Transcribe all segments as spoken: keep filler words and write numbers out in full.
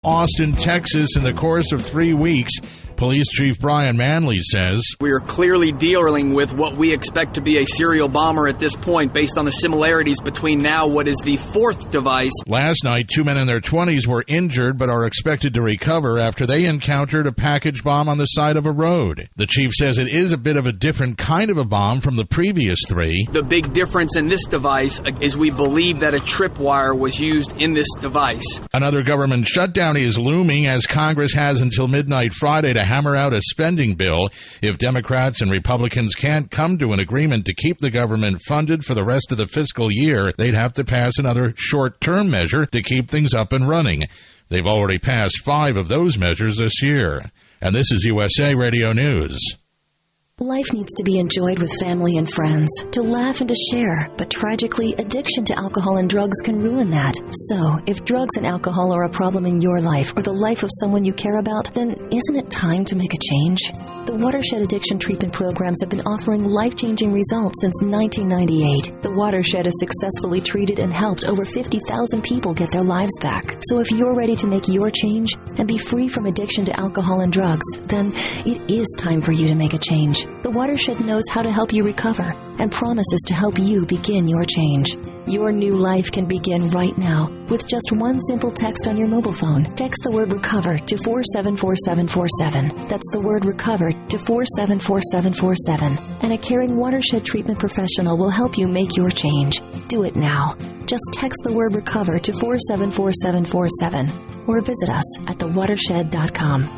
Austin, Texas in the course of three weeks. Police Chief Brian Manley says, "We are clearly dealing with what we expect to be a serial bomber at this point based on the similarities between now what is the fourth device." Last night, two men in their twenties were injured but are expected to recover after they encountered a package bomb on the side of a road. The chief says it is a bit of a different kind of a bomb from the previous three. The big difference in this device is we believe that a tripwire was used in this device. Another government shutdown is looming as Congress has until midnight Friday to hammer out a spending bill. If Democrats and Republicans can't come to an agreement to keep the government funded for the rest of the fiscal year, they'd have to pass another short-term measure to keep things up and running. They've already passed five of those measures this year. And this is U S A Radio News. Life needs to be enjoyed with family and friends, to laugh and to share, but tragically, addiction to alcohol and drugs can ruin that. So, if drugs and alcohol are a problem in your life or the life of someone you care about, then isn't it time to make a change? The Watershed Addiction Treatment Programs have been offering life-changing results since nineteen ninety-eight. The Watershed has successfully treated and helped over fifty thousand people get their lives back. So if you're ready to make your change and be free from addiction to alcohol and drugs, then it is time for you to make a change. The Watershed knows how to help you recover and promises to help you begin your change. Your new life can begin right now with just one simple text on your mobile phone. Text the word RECOVER to four seven four seven four seven. That's the word RECOVER to four seven four seven four seven. And a caring Watershed treatment professional will help you make your change. Do it now. Just text the word RECOVER to four seven four seven four seven or visit us at the watershed dot com.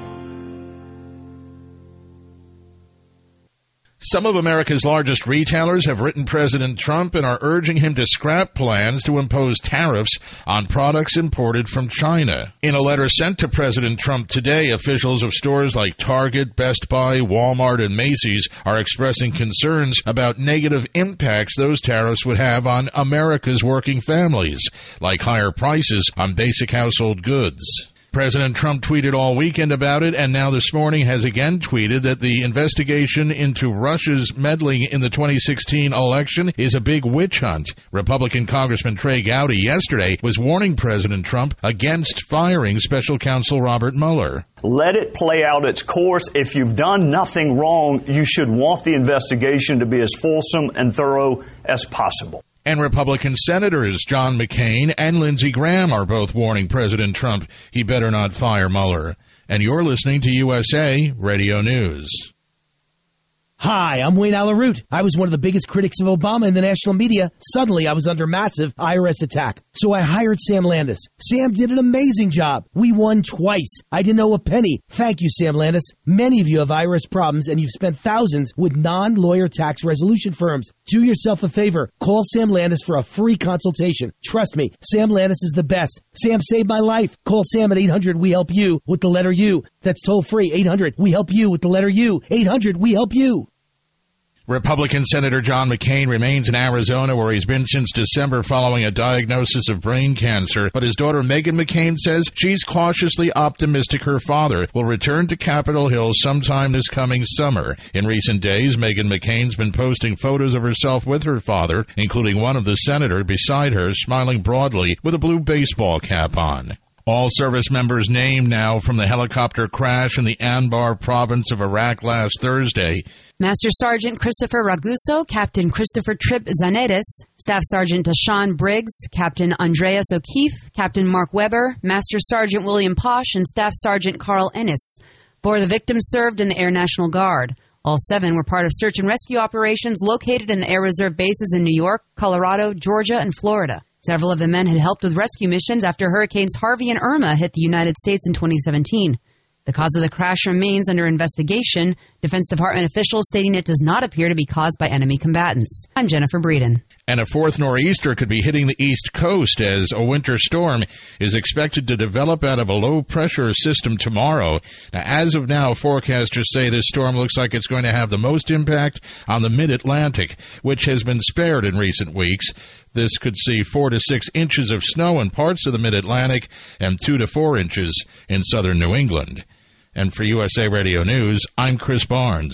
Some of America's largest retailers have written President Trump and are urging him to scrap plans to impose tariffs on products imported from China. In a letter sent to President Trump today, officials of stores like Target, Best Buy, Walmart, and Macy's are expressing concerns about negative impacts those tariffs would have on America's working families, like higher prices on basic household goods. President Trump tweeted all weekend about it, and now this morning has again tweeted that the investigation into Russia's meddling in the twenty sixteen election is a big witch hunt. Republican Congressman Trey Gowdy yesterday was warning President Trump against firing Special Counsel Robert Mueller. Let it play out its course. If you've done nothing wrong, you should want the investigation to be as fulsome and thorough as possible. And Republican Senators John McCain and Lindsey Graham are both warning President Trump he better not fire Mueller. And you're listening to U S A Radio News. Hi, I'm Wayne Alaroot. I was one of the biggest critics of Obama in the national media. Suddenly, I was under massive I R S attack. So I hired Sam Landis. Sam did an amazing job. We won twice. I didn't owe a penny. Thank you, Sam Landis. Many of you have I R S problems, and you've spent thousands with non-lawyer tax resolution firms. Do yourself a favor. Call Sam Landis for a free consultation. Trust me, Sam Landis is the best. Sam saved my life. Call Sam at eight hundred we help you with the letter U. That's toll free. eight hundred we help you with the letter U. eight hundred we help you. Republican Senator John McCain remains in Arizona, where he's been since December following a diagnosis of brain cancer. But his daughter Meghan McCain says she's cautiously optimistic her father will return to Capitol Hill sometime this coming summer. In recent days, Meghan McCain's been posting photos of herself with her father, including one of the senator beside her, smiling broadly with a blue baseball cap on. All service members named now from the helicopter crash in the Anbar province of Iraq last Thursday. Master Sergeant Christopher Raguso, Captain Christopher Tripp Zanetis, Staff Sergeant Deshaun Briggs, Captain Andreas O'Keefe, Captain Mark Weber, Master Sergeant William Posh, and Staff Sergeant Carl Ennis. Four of the victims served in the Air National Guard. All seven were part of search and rescue operations located in the Air Reserve bases in New York, Colorado, Georgia, and Florida. Several of the men had helped with rescue missions after Hurricanes Harvey and Irma hit the United States in twenty seventeen. The cause of the crash remains under investigation, Defense Department officials stating it does not appear to be caused by enemy combatants. I'm Jennifer Breeden. And a fourth nor'easter could be hitting the East Coast as a winter storm is expected to develop out of a low-pressure system tomorrow. Now, as of now, forecasters say this storm looks like it's going to have the most impact on the mid-Atlantic, which has been spared in recent weeks. This could see four to six inches of snow in parts of the mid-Atlantic and two to four inches in southern New England. And for U S A Radio News, I'm Chris Barnes.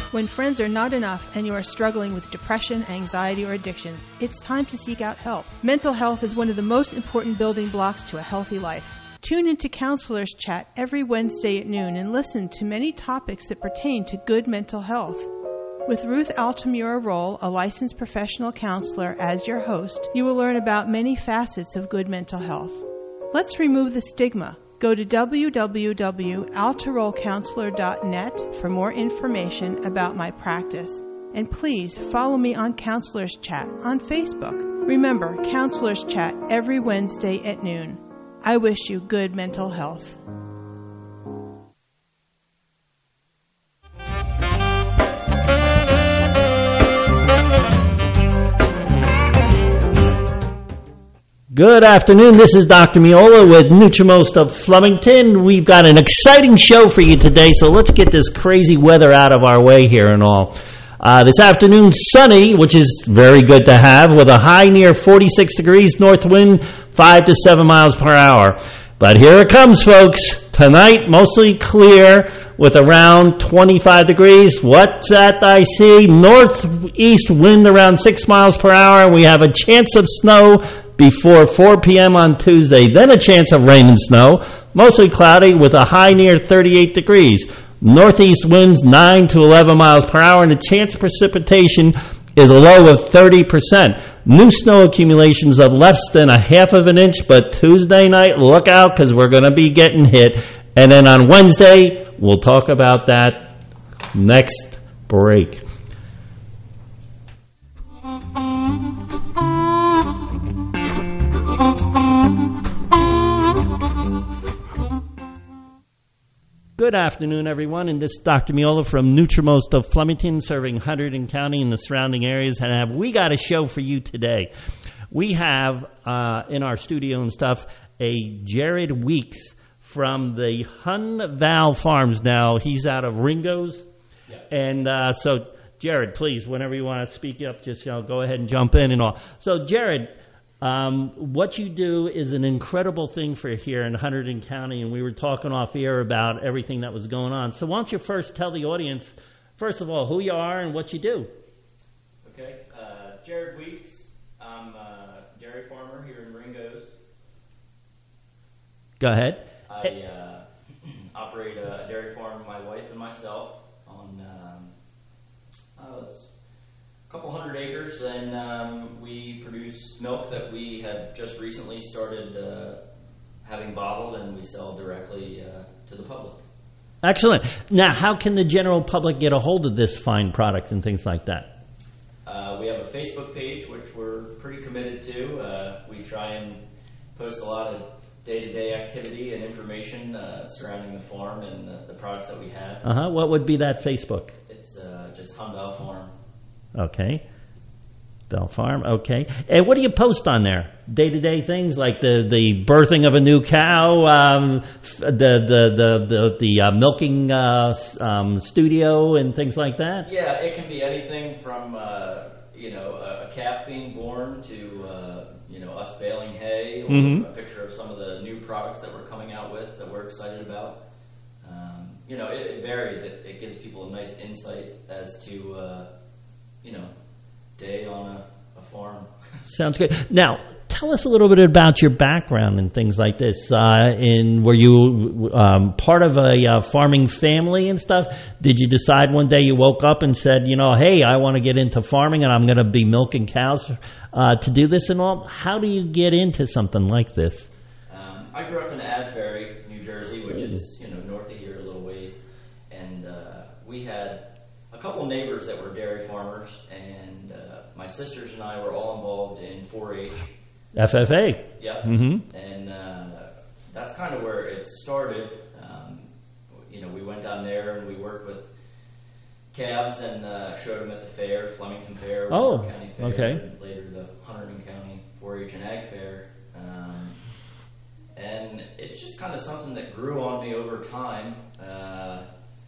When friends are not enough and you are struggling with depression, anxiety, or addictions, it's time to seek out help. Mental health is one of the most important building blocks to a healthy life. Tune into Counselors Chat every Wednesday at noon and listen to many topics that pertain to good mental health. With Ruth Altamura Roll, a licensed professional counselor, as your host, you will learn about many facets of good mental health. Let's remove the stigma. Go to w w w dot altaroll counselor dot net for more information about my practice. And please follow me on Counselors Chat on Facebook. Remember, Counselors Chat every Wednesday at noon. I wish you good mental health. Good afternoon. This is Doctor Miola with Nutrimost of Flemington. We've got an exciting show for you today, so let's get this crazy weather out of our way here and all. Uh, this afternoon, sunny, which is very good to have, with a high near forty-six degrees, north wind five to seven miles per hour. But here it comes, folks. Tonight, mostly clear with around twenty-five degrees. What's that I see? Northeast wind around six miles per hour. We have a chance of snow before four p.m. on Tuesday. Then a chance of rain and snow. Mostly cloudy with a high near thirty-eight degrees. Northeast winds nine to eleven miles per hour, and the chance of precipitation is a low of thirty percent. New snow accumulations of less than a half of an inch, but Tuesday night, look out because we're going to be getting hit. And then on Wednesday, we'll talk about that next break. Good afternoon, everyone, and this is Doctor Miola from Nutrimost of Flemington, serving Hunterdon County and the surrounding areas. And have, we got a show for you today. We have uh, in our studio and stuff a Jared Weeks from the Hun Val Farms. Now, he's out of Ringo's. Yeah. And uh, so, Jared, please, whenever you want to speak up, just you know, go ahead and jump in and all. So, Jared, Um, what you do is an incredible thing for here in Hunterdon County, and we were talking off air about everything that was going on. So why don't you first tell the audience, first of all, who you are and what you do? Okay. Uh, Jared Weeks. I'm a dairy farmer here in Ringo's. Go ahead. I uh, operate a dairy farm, my wife and myself, on um, uh, a couple hundred acres, and um, we produce milk that we have just recently started uh, having bottled, and we sell directly uh, to the public. Excellent. Now, how can the general public get a hold of this fine product and things like that? Uh, we have a Facebook page, which we're pretty committed to. Uh, we try and post a lot of day-to-day activity and information uh, surrounding the farm and the, the products that we have. Uh-huh. What would be that Facebook? It's uh, just Hun Val Farm. Okay. Bell Farm, okay. And what do you post on there? Day-to-day things like the, the birthing of a new cow, um, the the the the, the uh, milking uh, um, studio, and things like that? Yeah, it can be anything from uh, you know a, a calf being born to uh, you know us baling hay, or mm-hmm. a picture of some of the new products that we're coming out with that we're excited about. Um, you know, it, it varies. It, it gives people a nice insight as to uh, you know. day on a, a farm. Sounds good. Now, tell us a little bit about your background and things like this. Uh, in were you um, part of a uh, farming family and stuff? Did you decide one day you woke up and said, you know, hey, I want to get into farming and I'm going to be milking cows uh, to do this and all? How do you get into something like this? Um, I grew up in Asbury, New Jersey, which is you know north of here a little ways, and uh, we had a couple neighbors that were dairy farmers, and uh, my sisters and I were all involved in four H. F F A. Yeah. Mm-hmm. And uh, that's kind of where it started. Um, you know, we went down there and we worked with calves and uh, showed them at the fair, Flemington Fair, oh, County Fair, okay. and later the Hunterdon County four H and Ag Fair. Um, and it's just kind of something that grew on me over time. Uh, uh,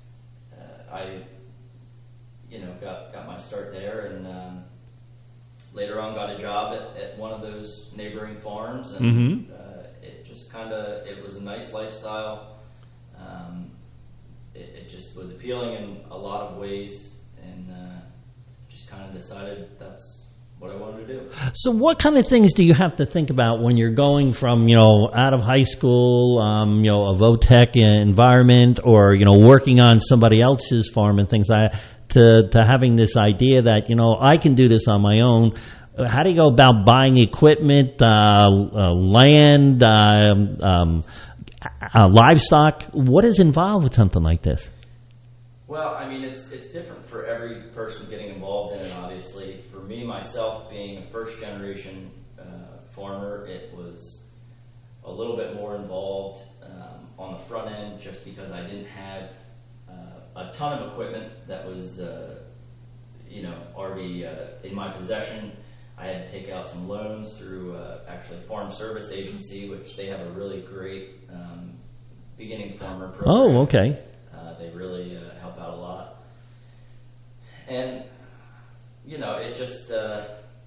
I... you know, got, got my start there, and um, later on got a job at, at one of those neighboring farms, and mm-hmm. uh, it just kind of, it was a nice lifestyle. Um, it, it just was appealing in a lot of ways, and uh, just kind of decided that's what I wanted to do. So what kind of things do you have to think about when you're going from, you know, out of high school, um, you know, a Votech environment, or, you know, working on somebody else's farm and things like that, to, to having this idea that, you know, I can do this on my own? How do you go about buying equipment, uh, uh, land, uh, um, uh, livestock? What is involved with something like this? Well, I mean, it's it's different for every person getting involved in it, obviously. For me, myself, being a first-generation uh, farmer, it was a little bit more involved um, on the front end, just because I didn't have uh, a ton of equipment that was, uh, you know, already uh, in my possession. I had to take out some loans through uh, actually Farm Service Agency, which they have a really great um, beginning farmer program. Oh, okay. Uh, they really uh, help out a lot. And, you know, it just, uh,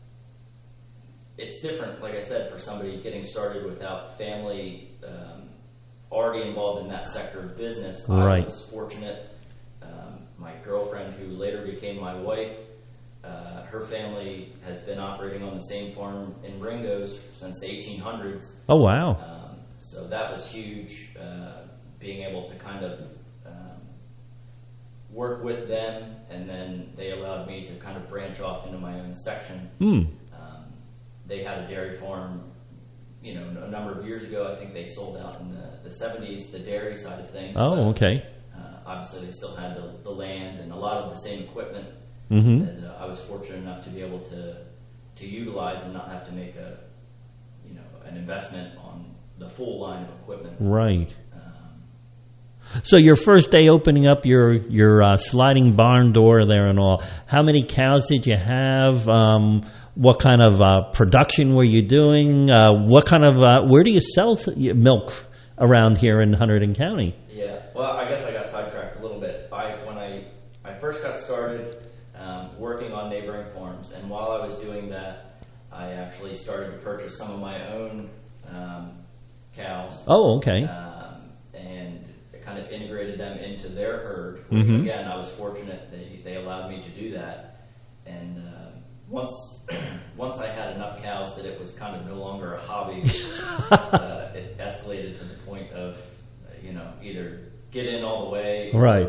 it's different, like I said, for somebody getting started without family um, already involved in that sector of business. Right. I was fortunate. Um, my girlfriend, who later became my wife, uh, her family has been operating on the same farm in Ringo's since the eighteen hundreds. Oh, wow. Um, so that was huge, uh, being able to kind of um, work with them, and then they allowed me to kind of branch off into my own section. Mm. Um, they had a dairy farm, you know, a number of years ago. I think they sold out in the, the seventies, the dairy side of things. Oh, but, okay. Uh, obviously, they still had the, the land and a lot of the same equipment. Mm-hmm. And uh, I was fortunate enough to be able to to utilize and not have to make a, you know, an investment on the full line of equipment. Right. So your first day opening up your your uh, sliding barn door there and all, how many cows did you have? Um, what kind of uh, production were you doing? Uh, what kind of uh, where do you sell milk around here in Hunterdon County? Yeah, well, I guess I got sidetracked a little bit. I when I I first got started um, working on neighboring farms, and while I was doing that, I actually started to purchase some of my own um, cows. Oh, okay. Um, and kind of integrated them into their herd, which mm-hmm. again, I was fortunate they, they allowed me to do that. And uh, once once I had enough cows that it was kind of no longer a hobby, uh, it escalated to the point of, uh, you know, either get in all the way. Or, right.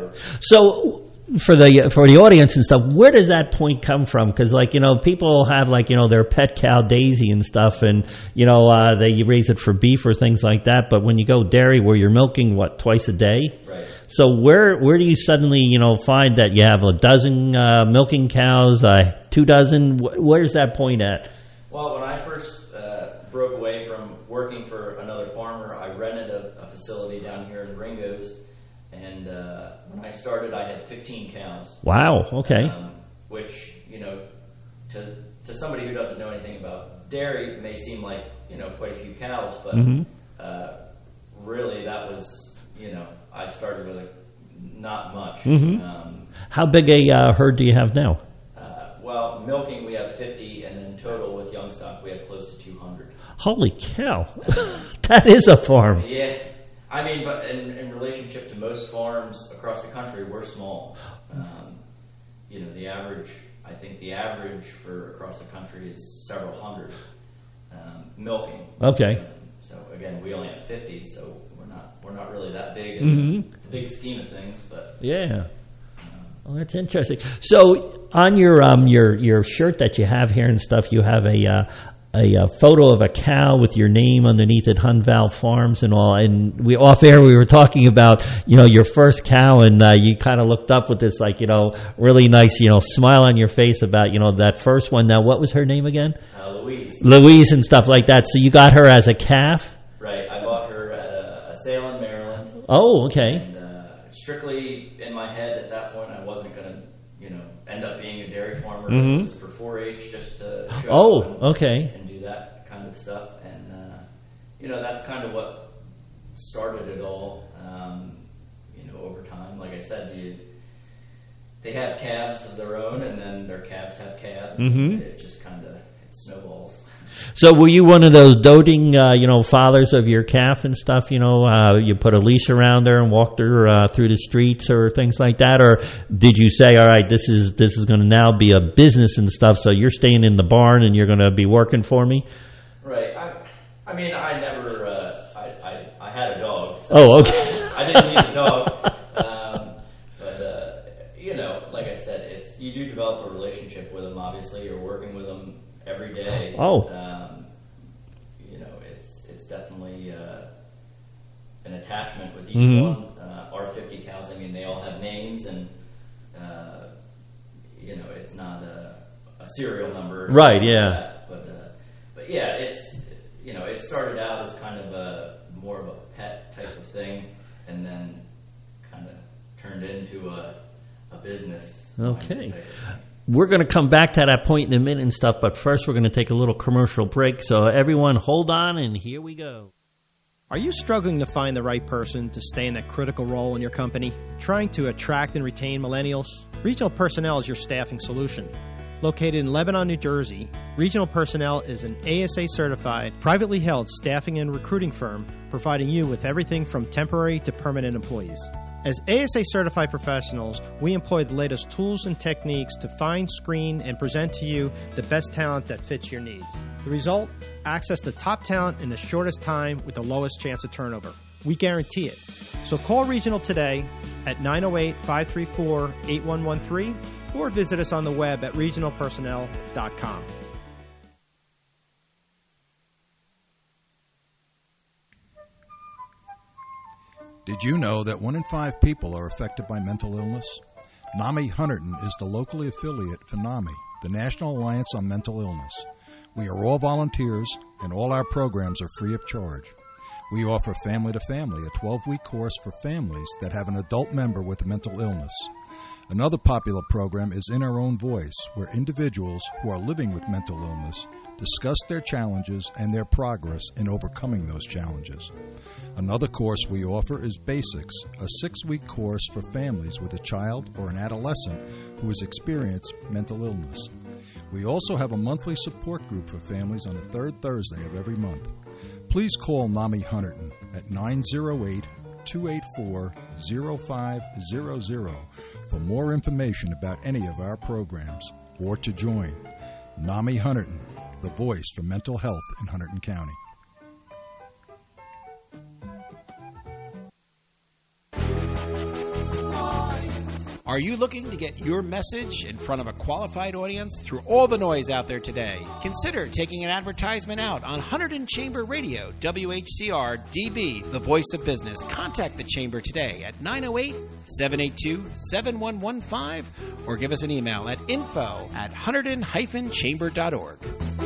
So for the for the audience and stuff, where does that point come from? Because, like, you know, people have, like, you know, their pet cow Daisy and stuff, and, you know, uh, they raise it for beef or things like that. But when you go dairy, where you're milking, what, twice a day? Right. So where where do you suddenly, you know, find that you have a dozen uh, milking cows, uh, two dozen? Where's that point at? Well, when I first uh, broke away from working for another farmer, I rented a, a facility down here in Ringo's. And uh, when I started, I had fifteen cows. Wow, okay. Um, which, you know, to to somebody who doesn't know anything about dairy, may seem like, you know, quite a few cows, but mm-hmm. uh, really that was, you know, I started with a, not much. Mm-hmm. Um, How big a uh, herd do you have now? Uh, well, milking we have fifty, and then total with young stock we have close to two hundred. Holy cow. That is a farm. Yeah. I mean, but in, in relationship to most farms across the country, we're small. Um, you know, the average, I think the average for across the country is several hundred um, milking. Okay. Um, so again, we only have fifty, so we're not we're not really that big in mm-hmm. the big scheme of things. But yeah. Well, that's interesting. So on your um your your shirt that you have here and stuff, you have a uh, a, a photo of a cow with your name underneath it, Hunval Farms and all. And we off air we were talking about, you know, your first cow, and uh, you kind of looked up with this, like, you know, really nice, you know, smile on your face about, you know, that first one. Now, what was her name again? Uh, Louise. Louise and stuff like that. So you got her as a calf? Right. I bought her at a, a sale in Maryland. Oh, okay. And uh, strictly in my head at that point, I wasn't going to, you know, end up being a dairy farmer. Mm-hmm. It was for four H, just to show oh, and, okay. and do that kind of stuff. And, uh, you know, that's kind of what started it all, um, you know, over time. Like I said, you, they have calves of their own, and then their calves have calves. Mm-hmm. It just kind of it snowballs. So were you one of those doting, uh, you know, fathers of your calf and stuff? You know, uh, you put a leash around her and walked her uh, through the streets or things like that, or did you say, all right, this is this is going to now be a business and stuff, so you're staying in the barn and you're going to be working for me? Right. I, I mean, I never. Uh, I, I I had a dog. So oh, okay. I didn't need a dog, um, but uh, you know, like I said, it's you do develop a relationship with them. Obviously, you're working with them every day. Oh. Um, you know, it's it's definitely uh, an attachment with each mm-hmm. one. Uh, our fifty cows, I mean, they all have names, and uh, you know, it's not a, a serial number. Right. Yeah. Like that. But uh, but yeah, it's you know, it started out as kind of a more of a pet type of thing, and then kind of turned into a a business. Okay. We're going to come back to that point in a minute and stuff, but first we're going to take a little commercial break. So everyone hold on, and here we go. Are you struggling to find the right person to stay in a critical role in your company? Trying to attract and retain millennials? Regional Personnel is your staffing solution. Located in Lebanon, New Jersey, Regional Personnel is an A S A-certified, privately held staffing and recruiting firm providing you with everything from temporary to permanent employees. As A S A-certified professionals, we employ the latest tools and techniques to find, screen, and present to you the best talent that fits your needs. The result? Access to top talent in the shortest time with the lowest chance of turnover. We guarantee it. So call Regional today at nine oh eight, five three four, eight one one three or visit us on the web at regional personnel dot com. Did you know that one in five people are affected by mental illness? NAMI Hunterdon is the locally affiliate for NAMI, the National Alliance on Mental Illness. We are all volunteers, and all our programs are free of charge. We offer Family to Family, a twelve-week course for families that have an adult member with a mental illness. Another popular program is In Our Own Voice, where individuals who are living with mental illness discuss their challenges and their progress in overcoming those challenges. Another course we offer is Basics, a six-week course for families with a child or an adolescent who has experienced mental illness. We also have a monthly support group for families on the third Thursday of every month. Please call NAMI Hunterdon at nine oh eight, two eight four, oh five hundred for more information about any of our programs or to join. NAMI Hunterdon, the voice for mental health in Hunterdon County. Are you looking to get your message in front of a qualified audience through all the noise out there today? Consider taking an advertisement out on Hunterdon Chamber Radio, W H C R D B, the voice of business. Contact the Chamber today at nine oh eight, seven eight two, seven one one five or give us an email at info at hunterdon dash chamber dot org.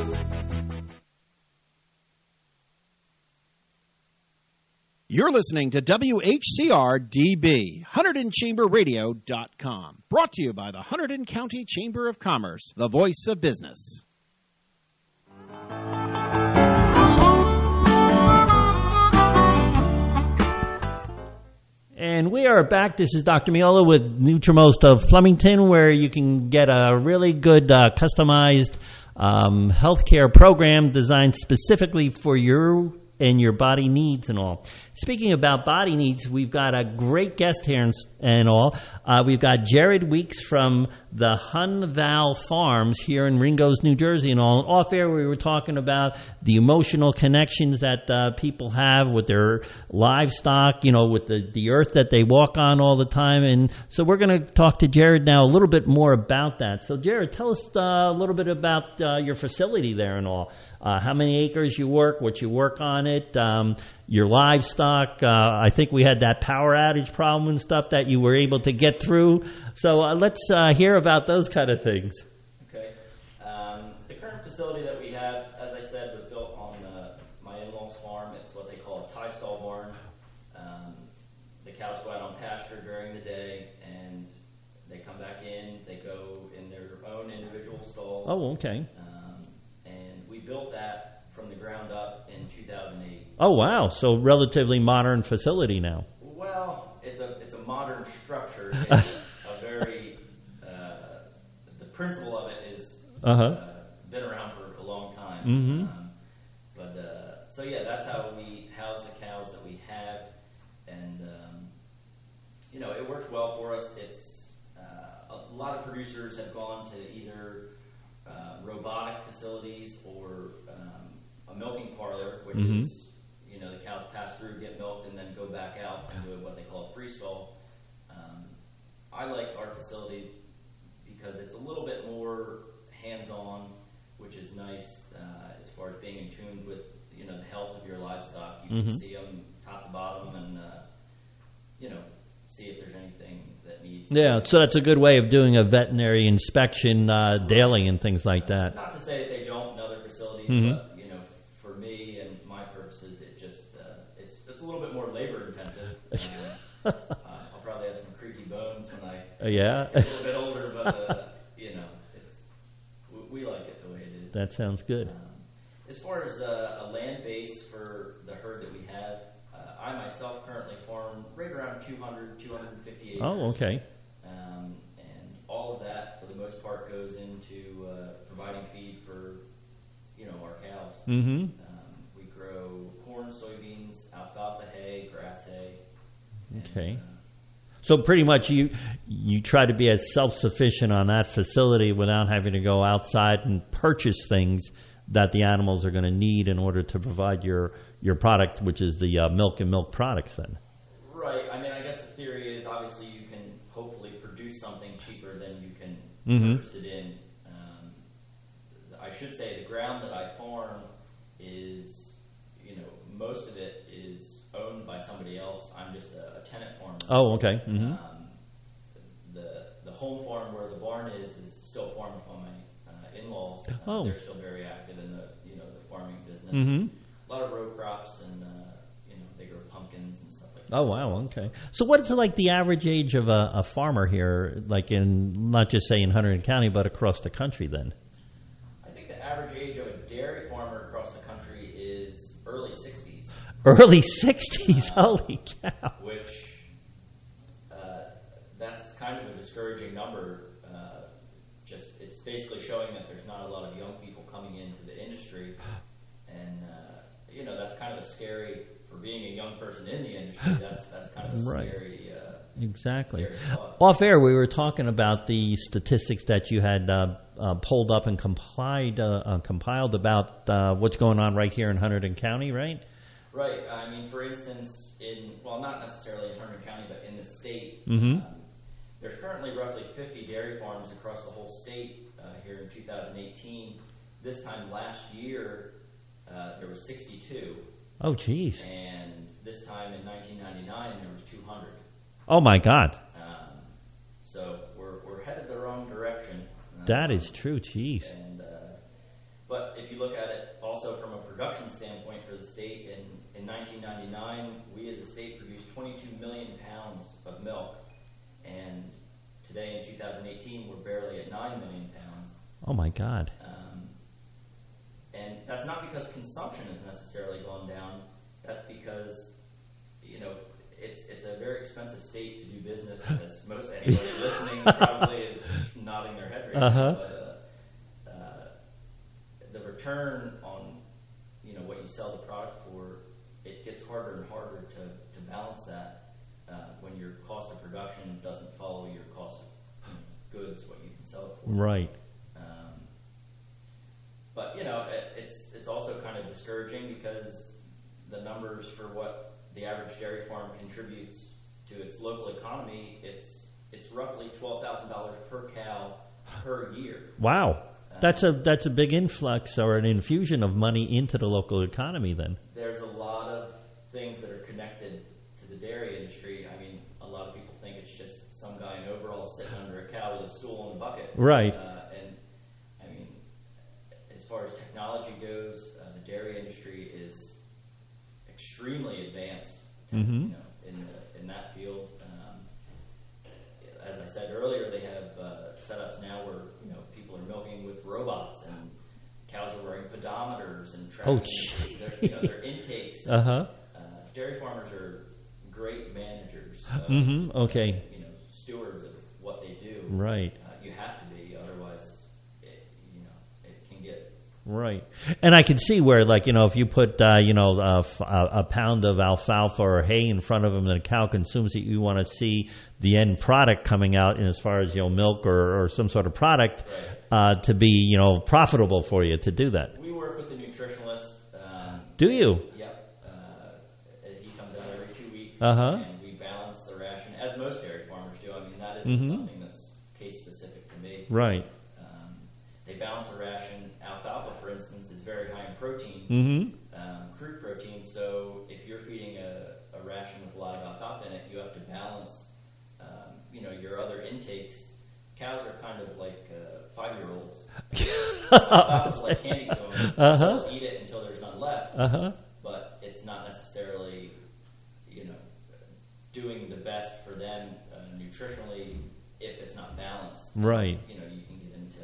You're listening to W H C R D B, Hunterdon Chamber Radio dot com. Brought to you by the Hunterdon County Chamber of Commerce, the voice of business. And we are back. This is Doctor Miola with Nutrimost of Flemington, where you can get a really good uh, customized um, healthcare program designed specifically for your and your body needs and all. Speaking about body needs, we've got a great guest here and, and all. Uh, we've got Jared Weeks from the Hun Val Farms here in Ringgoes, New Jersey and all. Off air, we were talking about the emotional connections that uh, people have with their livestock, you know, with the, the earth that they walk on all the time. And so we're going to talk to Jared now a little bit more about that. So, Jared, tell us uh, a little bit about uh, your facility there and all. Uh, how many acres you work, what you work on it, um, your livestock. Uh, I think we had that power outage problem and stuff that you were able to get through. So uh, let's uh, hear about those kind of things. Okay. Um, the current facility that we have, as I said, was built on uh, my in-laws farm. It's what they call a tie stall barn. Um, the cows go out on pasture during the day, and they come back in. They go in their own individual stalls. Oh, okay. Built that from the ground up in two thousand eight. Oh, wow. So relatively modern facility now. Well, it's a it's a modern structure. It's a very, uh, the principle of it is uh-huh. uh, been around for a long time. Mm-hmm. Uh, so yeah, that's how we house the cows that we have, and um, you know, it works well for us. It's uh, a lot of producers have gone to either uh, robotic facilities or um, a milking parlor, which mm-hmm. is, you know, the cows pass through, get milked, and then go back out and do what they call a freestall. Um, I like our facility because it's a little bit more hands-on, which is nice uh, as far as being in tune with, you know, the health of your livestock. You mm-hmm. can see them top to bottom and, uh, you know, see if there's anything that needs. Yeah, so that's a good way of doing a veterinary inspection uh, daily and things like that. Not to say that they don't in other facilities, mm-hmm. but, you know, for me and my purposes, it just, uh, it's, it's a little bit more labor intensive. Um, uh, I'll probably have some creaky bones when I uh, yeah. get a little bit older, but, uh, you know, it's we, we like it the way it is. That sounds good. Um, as far as uh, a land base for the herd that we have, uh, I myself currently farm right around two hundred, two hundred fifty acres. Oh, okay. Um, and all of that, for the most part, goes into uh, providing feed for, you know, our cows. Mm-hmm. Um, we grow corn, soybeans, alfalfa hay, grass hay. Okay. And, uh, so pretty much you you try to be as self-sufficient on that facility without having to go outside and purchase things that the animals are going to need in order to provide your, your product, which is the uh, milk and milk products then. Right. I mean, I guess the theory is obviously you can hopefully produce something cheaper than you can mm-hmm. purchase it in. Um, I should say the ground that I farm is, you know, most of it is owned by somebody else. I'm just a, a tenant farmer. Oh, okay. Mm-hmm. Um, the the home farm where the barn is is still farmed by my uh, in-laws. Uh, oh. They're still very active in the, you know, the farming business. Mm-hmm. A lot of row crops and, uh, you know, they grow pumpkins and stuff like that. Oh, wow. Okay. So what is it like the average age of a, a farmer here, like in, not just say in Hunterdon County, but across the country then? I think the average age of a dairy farmer across the country is early sixties. Early sixties? Uh, Holy cow. Which, uh, that's kind of a discouraging number. Uh, just, it's basically showing that there's not a lot of young people coming into the industry. And, uh, you know, that's kind of a scary, for being a young person in the industry, that's that's kind of a right. scary uh, Exactly. scary thought. Off air, we were talking about the statistics that you had uh, uh, pulled up and complied, uh, uh, compiled about uh, what's going on right here in Hunterdon County, right? Right. I mean, for instance, in, well, not necessarily in Hunterdon County, but in the state, mm-hmm. um, there's currently roughly fifty dairy farms across the whole state uh, here in two thousand eighteen. This time last year, uh, there was sixty-two. Oh, geez. And this time in nineteen ninety-nine, there was two hundred. Oh, my God. Um, so we're we're headed the wrong direction. That um, is true. Jeez. And, uh, but if you look at it also from a production standpoint for the state, in, in nineteen ninety-nine, we as a state produced twenty-two million pounds of milk. And today in two thousand eighteen, we're barely at nine million pounds. Oh, my God. Um, and that's not because consumption has necessarily gone down. That's because, you know, it's it's a very expensive state to do business, as most anybody listening probably is nodding their head right now. Uh-huh. But uh, uh, the return on, you know, what you sell the product for, it gets harder and harder to, to balance that uh, when your cost of production doesn't follow your cost of goods, what you can sell it for. Right. Um, but, you know, it, it's it's also kind of discouraging because the numbers for what the average dairy farm contributes to its local economy, it's it's roughly twelve thousand dollars per cow per year. Wow. That's a that's a big influx or an infusion of money into the local economy then. There's a lot of things that are connected to the dairy industry. I mean, a lot of people think it's just some guy in overalls sitting under a cow with a stool and a bucket. Right. Uh, and, I mean, as far as technology goes, uh, the dairy industry is extremely advanced, mm-hmm. you know, in the, in that field. Um, as I said earlier, they have uh, setups now where, you know, people are milking with robots and cows are wearing pedometers and tracking oh, their, you know, their intakes. And, uh-huh. uh, dairy farmers are great managers. Of, mm-hmm. Okay. You know, stewards of what they do. Right. Uh, you have to be, otherwise, it, you know, it can get Right. And I can see where, like, you know, if you put, uh, you know, a, a pound of alfalfa or hay in front of them and a cow consumes it, you want to see the end product coming out in as far as, you know, milk or, or some sort of product uh, to be, you know, profitable for you to do that. We work with a nutritionalist. Um, do you? Yep. Uh, he comes out every two weeks. Uh-huh. And we balance the ration, as most dairy farmers do. I mean, that isn't Mm-hmm. something that's case-specific to me. Right. Um, they balance a ration. Alfalfa, for instance, is very high in protein, Mm-hmm. um, crude protein. So if you're feeding a, a ration with a lot of alfalfa in it, you have to balance, um, you know, your other intakes. Cows are kind of like uh, five-year-olds. Alfalfa's like candy to them. Uh-huh. They'll eat it until there's none left. Uh-huh. But it's not necessarily, you know, doing the best for them uh, nutritionally if it's not balanced. Right. You know, you can get into,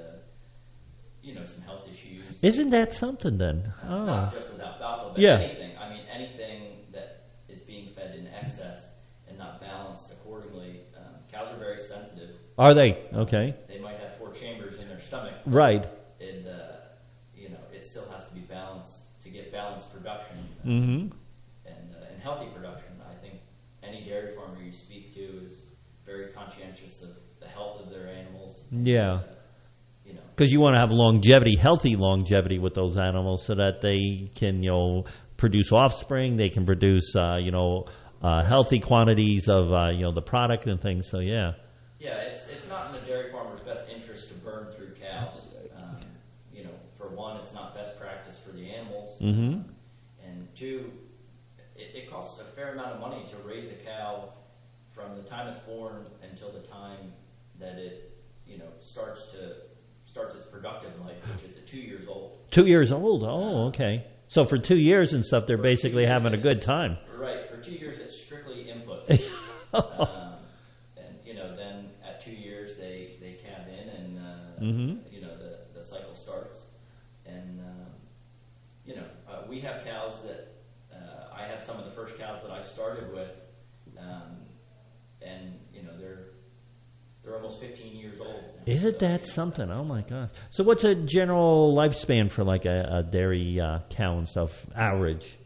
you know, some health issues. Isn't that something then? Uh, Oh. Not just with alfalfa, but Yeah. anything. I mean, anything that is being fed in excess and not balanced accordingly. Um, cows are very sensitive. Are they? Okay. They might have four chambers in their stomach. Right. And, uh, you know, it still has to be balanced to get balanced production. Uh, Mm-hmm. and, uh, and healthy production. I think any dairy farmer you speak to is very conscientious of the health of their animals. Yeah. Uh, you know, because you want to have longevity, healthy longevity with those animals so that they can, you know, produce offspring, they can produce, uh, you know, uh, healthy quantities of, uh, you know, the product and things. So, yeah. Yeah, it's it's not in the dairy farmer's best interest to burn through cows. Um, you know, for one, it's not best practice for the animals. Mm-hmm. And two, it, it costs a fair amount of money to raise a cow from the time it's born until the time that it, you know, starts to starts its productive life, which is at two years old. Two years old. Oh, okay. So for two years and stuff, they're basically having a good time. Right. For two years, it's strictly inputs. um, and you know, then at two years, they they calve in, and uh, mm-hmm. you know, the the cycle starts. And um, you know, uh, we have cows that uh, I have some of the first cows that I started with, um, and you know, they're they're almost fifteen years old now. Isn't that something? Oh my gosh! So what's a general lifespan for like a, a dairy uh, cow and stuff? Average?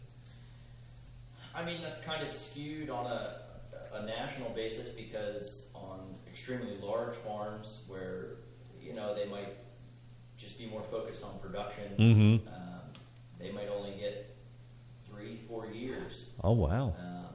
I mean, that's kind of skewed on a, a national basis because on extremely large farms where, you know, they might just be more focused on production, mm-hmm. um, they might only get three, four years. Oh, wow. Um,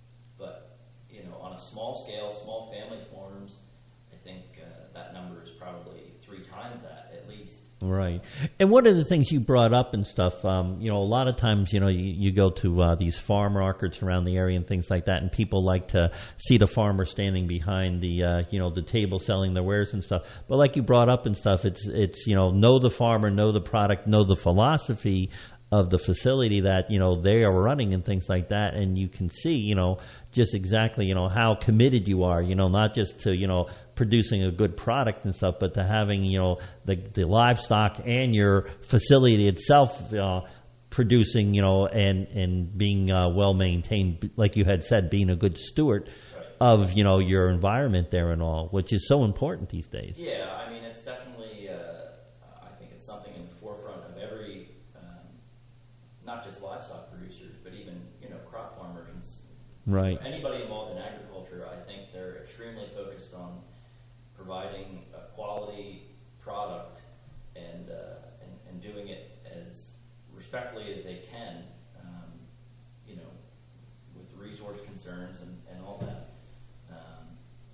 but, you know, on a small scale, small family farms, I think uh, that number is probably three times that at least. Right. And one of the things you brought up and stuff, um, you know, a lot of times, you know, you, you go to uh, these farm markets around the area and things like that, and people like to see the farmer standing behind the, uh, you know, the table selling their wares and stuff. But like you brought up and stuff, it's, it's you know, know the farmer, know the product, know the philosophy of the facility that, you know, they are running and things like that. And you can see, you know, just exactly, you know, how committed you are, you know, not just to, you know, producing a good product and stuff, but to having, you know, the, the livestock and your facility itself uh, producing, you know, and, and being uh, well maintained, like you had said, being a good steward right. of, you know, your environment there and all, which is so important these days. Yeah, I mean, it's definitely, uh, I think it's something in the forefront of every, um, not just livestock producers, but even, you know, crop farmers. And, right. You know, anybody involved in agriculture, I think they're extremely focused on providing a quality product and, uh, and and doing it as respectfully as they can, um, you know, with resource concerns and, and all that. Um,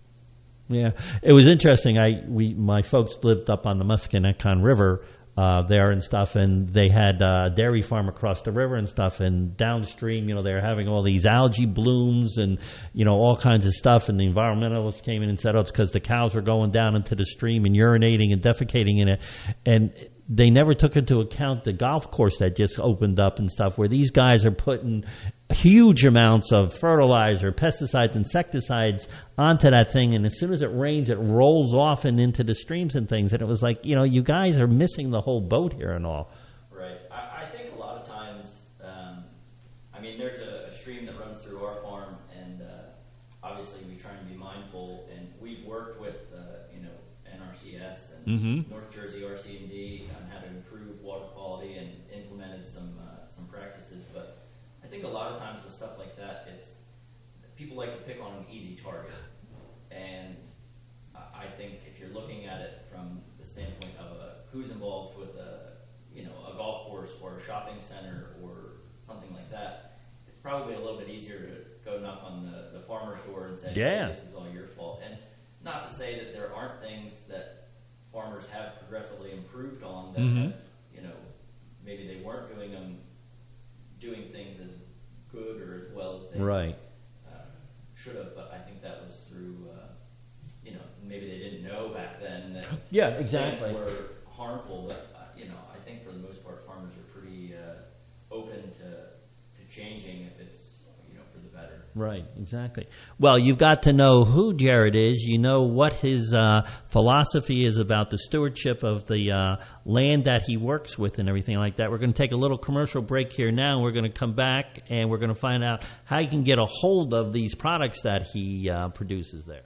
yeah, it was interesting. I we my folks lived up on the Musconetcon River uh, there and stuff, and they had a dairy farm across the river and stuff, and downstream, you know, they were having all these algae blooms and, you know, all kinds of stuff, and the environmentalists came in and said, oh, it's because the cows were going down into the stream and urinating and defecating in it, and they never took into account the golf course that just opened up and stuff, where these guys are putting huge amounts of fertilizer, pesticides, insecticides onto that thing, and as soon as it rains, it rolls off and into the streams and things. And it was like, you know, you guys are missing the whole boat here and all. Right. I, I think a lot of times, um, I mean, there's a, a stream that runs through our farm, and uh, obviously we try and be mindful, and we've worked with, uh, you know, N R C S and Mm-hmm. North Jersey R C and D on how to improve water quality and implemented some uh, some practices. But I think a lot of times with stuff like that, it's people like to pick on an easy target. And I think if you're looking at it from the standpoint of a, who's involved with a, you know, a golf course or a shopping center or something like that, it's probably a little bit easier to go knock on the, the farmer's door and say, yeah. hey, this is all your fault. And not to say that there aren't things that farmers have progressively improved on that, Mm-hmm. have, you know, maybe they weren't doing them, doing things as good or as well as they right. uh, should have. But I think that was through, uh, you know, maybe they didn't know back then that yeah, exactly. things were harmful. But uh, you know, I think for the most part, farmers are pretty uh, open to to changing if it's, you know, for the better. Right, exactly. Well, you've got to know who Jared is. You know what his uh, philosophy is about the stewardship of the uh, land that he works with and everything like that. We're going to take a little commercial break here now. We're going to come back and we're going to find out how you can get a hold of these products that he uh, produces there.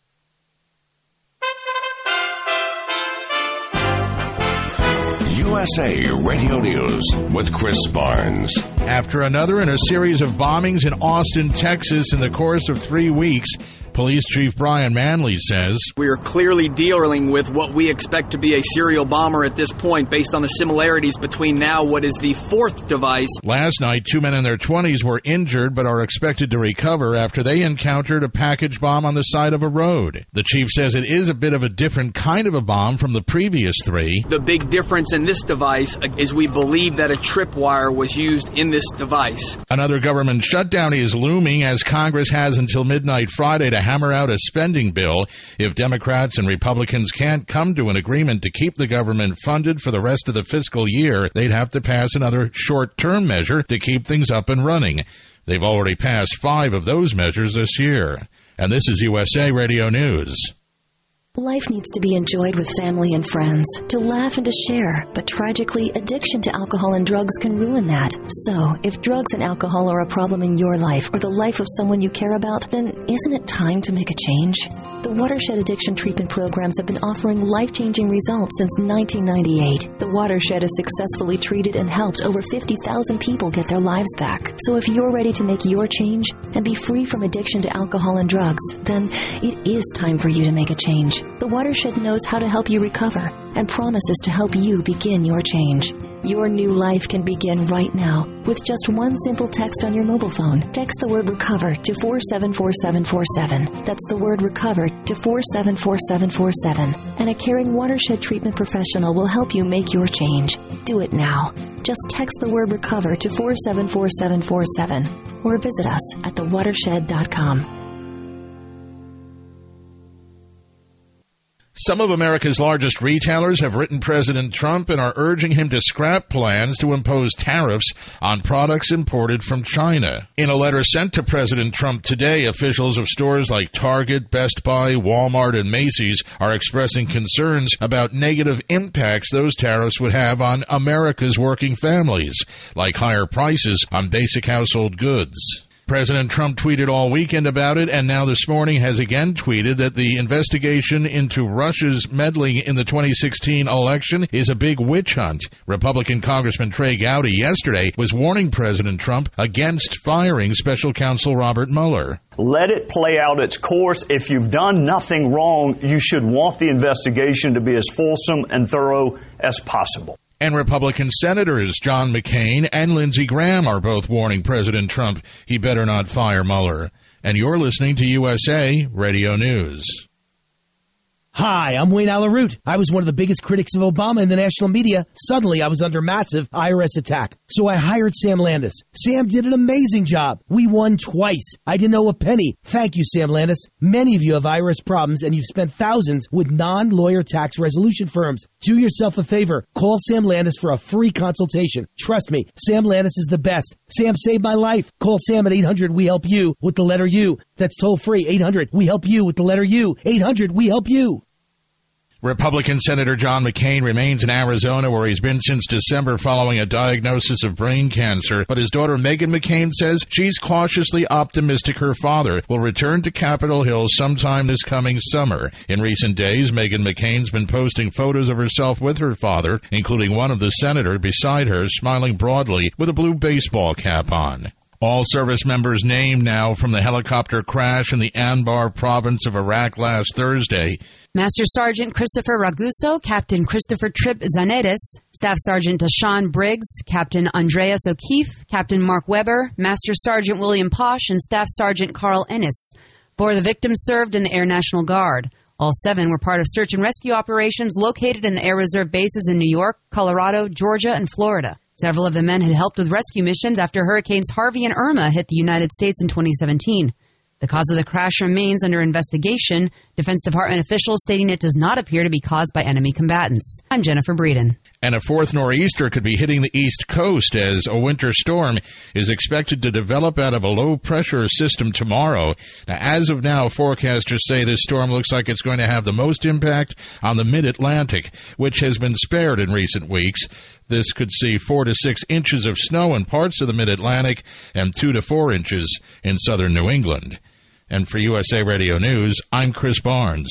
U S A Radio News with Chris Barnes. After another in a series of bombings in Austin, Texas in the course of three weeks, Police Chief Brian Manley says, We are clearly dealing with what we expect to be a serial bomber at this point based on the similarities between now what is the fourth device. Last night, two men in their twenties were injured but are expected to recover after they encountered a package bomb on the side of a road. The chief says it is a bit of a different kind of a bomb from the previous three. The big difference in this device is we believe that a tripwire was used in this device. Another government shutdown is looming as Congress has until midnight Friday to hammer out a spending bill. If Democrats and Republicans can't come to an agreement to keep the government funded for the rest of the fiscal year, they'd have to pass another short-term measure to keep things up and running. They've already passed five of those measures this year. And this is U S A Radio News. Life needs to be enjoyed with family and friends, to laugh and to share, but tragically, addiction to alcohol and drugs can ruin that. So, if drugs and alcohol are a problem in your life or the life of someone you care about, then isn't it time to make a change? The Watershed Addiction Treatment Programs have been offering life-changing results since nineteen ninety-eight. The Watershed has successfully treated and helped over fifty thousand people get their lives back. So if you're ready to make your change and be free from addiction to alcohol and drugs, then it is time for you to make a change. The Watershed knows how to help you recover and promises to help you begin your change. Your new life can begin right now with just one simple text on your mobile phone. Text the word RECOVER to four seven four seven four seven. That's the word RECOVER to four seven four seven four seven. And a caring Watershed treatment professional will help you make your change. Do it now. Just text the word RECOVER to four seven four seven four seven or visit us at the watershed dot com. Some of America's largest retailers have written President Trump and are urging him to scrap plans to impose tariffs on products imported from China. In a letter sent to President Trump today, officials of stores like Target, Best Buy, Walmart, and Macy's are expressing concerns about negative impacts those tariffs would have on America's working families, like higher prices on basic household goods. President Trump tweeted all weekend about it, and now this morning has again tweeted that the investigation into Russia's meddling in the twenty sixteen election is a big witch hunt. Republican Congressman Trey Gowdy yesterday was warning President Trump against firing special counsel Robert Mueller. Let it play out its course. If you've done nothing wrong, you should want the investigation to be as fulsome and thorough as possible. And Republican Senators John McCain and Lindsey Graham are both warning President Trump he better not fire Mueller. And you're listening to U S A Radio News. Hi, I'm Wayne Alaroot. I was one of the biggest critics of Obama in the national media. Suddenly, I was under massive I R S attack. So I hired Sam Landis. Sam did an amazing job. We won twice. I didn't owe a penny. Thank you, Sam Landis. Many of you have I R S problems, and you've spent thousands with non-lawyer tax resolution firms. Do yourself a favor. Call Sam Landis for a free consultation. Trust me, Sam Landis is the best. Sam saved my life. Call Sam at eight hundred we help you with the letter U. That's toll free. eight hundred we help you with the letter U. eight hundred we help you. Republican Senator John McCain remains in Arizona, where he's been since December following a diagnosis of brain cancer. But his daughter Meghan McCain says she's cautiously optimistic her father will return to Capitol Hill sometime this coming summer. In recent days, Meghan McCain's been posting photos of herself with her father, including one of the senator beside her, smiling broadly with a blue baseball cap on. All service members named now from the helicopter crash in the Anbar province of Iraq last Thursday. Master Sergeant Christopher Raguso, Captain Christopher Tripp Zanetis, Staff Sergeant Deshaun Briggs, Captain Andreas O'Keefe, Captain Mark Weber, Master Sergeant William Posh, and Staff Sergeant Carl Ennis. Four of the victims served in the Air National Guard. All seven were part of search and rescue operations located in the Air Reserve bases in New York, Colorado, Georgia, and Florida. Several of the men had helped with rescue missions after Hurricanes Harvey and Irma hit the United States in twenty seventeen. The cause of the crash remains under investigation, Defense Department officials stating it does not appear to be caused by enemy combatants. I'm Jennifer Breeden. And a fourth nor'easter could be hitting the East Coast as a winter storm is expected to develop out of a low-pressure system tomorrow. Now, as of now, forecasters say this storm looks like it's going to have the most impact on the mid-Atlantic, which has been spared in recent weeks. This could see four to six inches of snow in parts of the mid-Atlantic and two to four inches in southern New England. And for U S A Radio News, I'm Chris Barnes.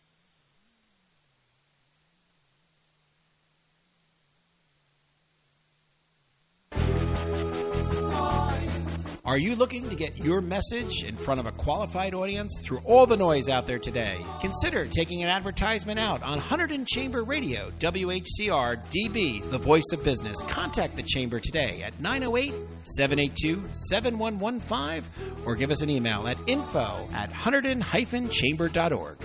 Are you looking to get your message in front of a qualified audience through all the noise out there today? Consider taking an advertisement out on Hunterdon Chamber Radio, W H C R D B, the voice of business. Contact the Chamber today at nine oh eight, seven eight two, seven one one five or give us an email at info at hunterdon dash chamber dot org.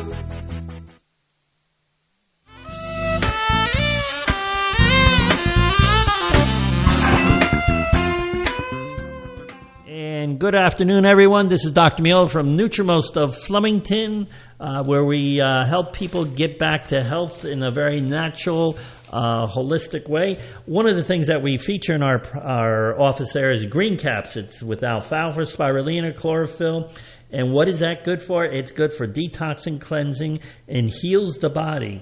And good afternoon, everyone. This is Doctor Miola from Nutrimost of Flemington, uh, where we uh, help people get back to health in a very natural, uh, holistic way. One of the things that we feature in our our office there is green caps. It's with alfalfa, spirulina, chlorophyll. And what is that good for? It's good for detoxing, cleansing, and heals the body.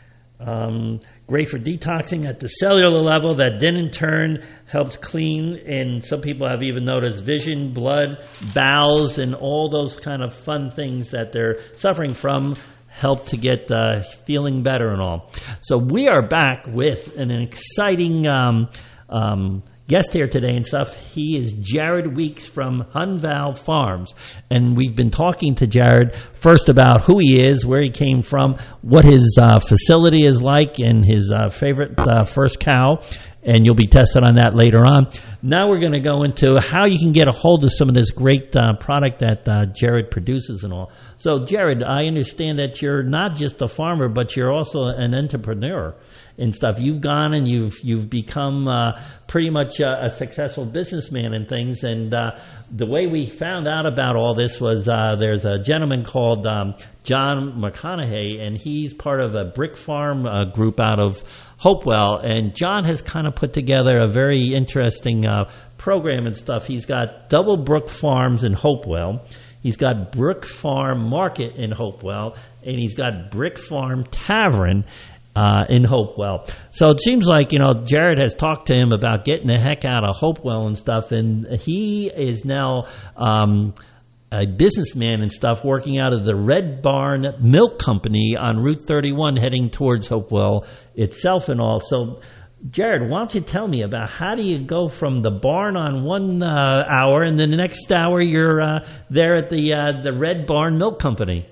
Um, great for detoxing at the cellular level. That then in turn helps clean, and some people have even noticed vision, blood, bowels, and all those kind of fun things that they're suffering from help to get uh, feeling better and all. So we are back with an exciting um, um, guest here today and stuff. He is Jared Weeks from Hunval Farms, and we've been talking to Jared first about who he is, where he came from, what his uh, facility is like, and his uh, favorite uh, first cow, and you'll be tested on that later on. Now we're going to go into how you can get a hold of some of this great uh, product that uh, Jared produces and all. So Jared, I understand that you're not just a farmer, but you're also an entrepreneur and stuff. You've gone and you've you've become uh, pretty much a, a successful businessman and things. And uh, the way we found out about all this was uh, there's a gentleman called um, John McConaughey, and he's part of a brick farm uh, group out of Hopewell. And John has kind of put together a very interesting uh, program and stuff. He's got Double Brook Farms in Hopewell. He's got Brook Farm Market in Hopewell, and he's got Brick Farm Tavern Uh, in Hopewell. So it seems like, you know, Jared has talked to him about getting the heck out of Hopewell and stuff, and he is now um, a businessman and stuff working out of the Red Barn Milk Company on Route thirty-one heading towards Hopewell itself and all. So, Jared, why don't you tell me about how do you go from the barn on one uh, hour and then the next hour you're uh, there at the, uh, the Red Barn Milk Company?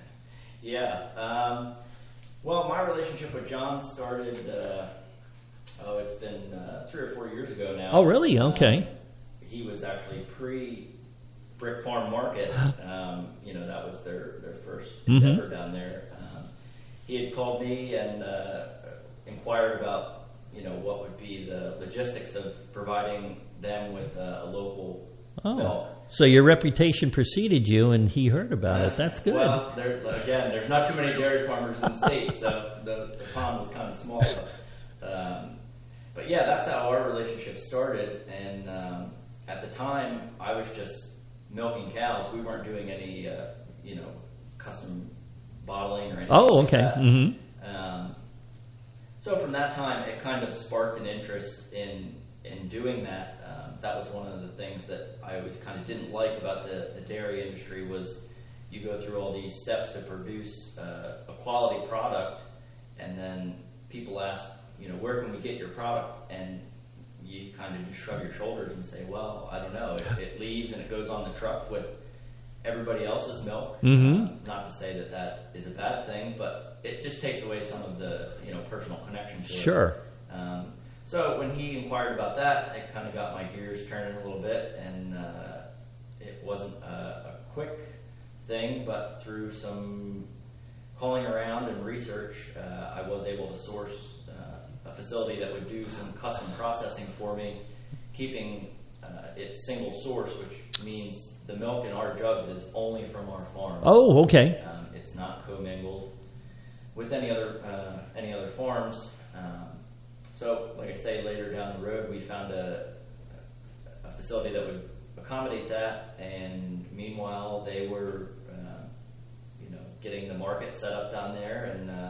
Yeah, um... Well, my relationship with John started, uh, oh, it's been uh, three or four years ago now. Oh, really? Okay. Um, he was actually pre-Brick Farm Market. Um, you know, that was their, their first mm-hmm. endeavor down there. Um, he had called me and uh, inquired about, you know, what would be the logistics of providing them with uh, a local oh. milk. So your reputation preceded you, and he heard about it. That's good. Well, there, again, there's not too many dairy farmers in the state, so the, the pond was kind of small. But, um, but yeah, that's how our relationship started. And um, at the time, I was just milking cows. We weren't doing any, uh, you know, custom bottling or anything. Oh, okay. Like that. Mm-hmm. Um, so from that time, it kind of sparked an interest in in doing that. Um, that was one of the things that I always kind of didn't like about the, the dairy industry was you go through all these steps to produce uh, a quality product, and then people ask, you know, where can we get your product? And you kind of just shrug your shoulders and say, well, I don't know. It, it leaves and it goes on the truck with everybody else's milk. Mm-hmm. Um, not to say that that is a bad thing, but it just takes away some of the, you know, personal connection to it. Sure. Um, so when he inquired about that, it kind of got my gears turning a little bit, and uh, it wasn't a, a quick thing, but through some calling around and research, uh, I was able to source uh, a facility that would do some custom processing for me, keeping uh, it single source, which means the milk in our jugs is only from our farm. Oh, okay. Um, it's not commingled with any other uh, any other farms. Um, so, like I say, later down the road, we found a, a facility that would accommodate that, and meanwhile, they were, uh, you know, getting the market set up down there, and uh,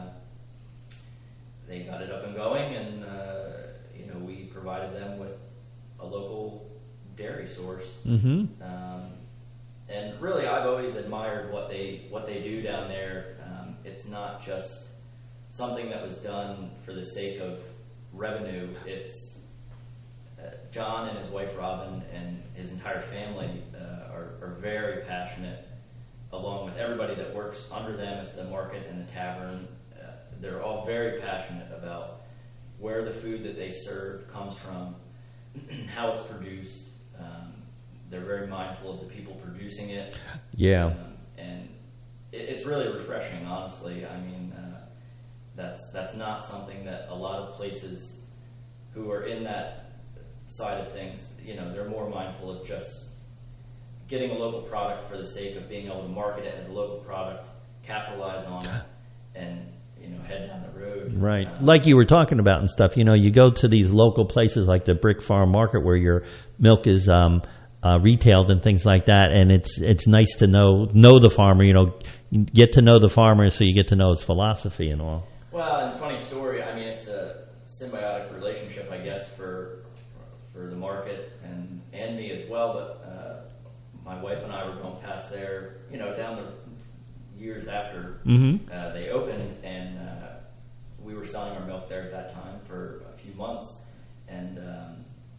they got it up and going, and uh, you know, we provided them with a local dairy source. Mm-hmm. Um, and really, I've always admired what they what they do down there. Um, it's not just something that was done for the sake of revenue. It's uh, John and his wife Robin and his entire family uh, are, are very passionate, along with everybody that works under them at the market and the tavern. Uh, they're all very passionate about where the food that they serve comes from, how it's produced. Um, they're very mindful of the people producing it. Yeah. Um, and it, it's really refreshing, honestly. I mean, uh, that's that's not something that a lot of places who are in that side of things, you know, they're more mindful of just getting a local product for the sake of being able to market it as a local product, capitalize on it, and, you know, head down the road. Right. Uh, Like you were talking about and stuff, you know, you go to these local places like the Brick Farm Market where your milk is um, uh, retailed and things like that, and it's it's nice to know know the farmer, you know, get to know the farmer so you get to know his philosophy and all. Well, and funny story, I mean, it's a symbiotic relationship, I guess, for for the market and, and me as well, but uh, my wife and I were going past there, you know, down the years after mm-hmm. uh, they opened, and uh, we were selling our milk there at that time for a few months, and um,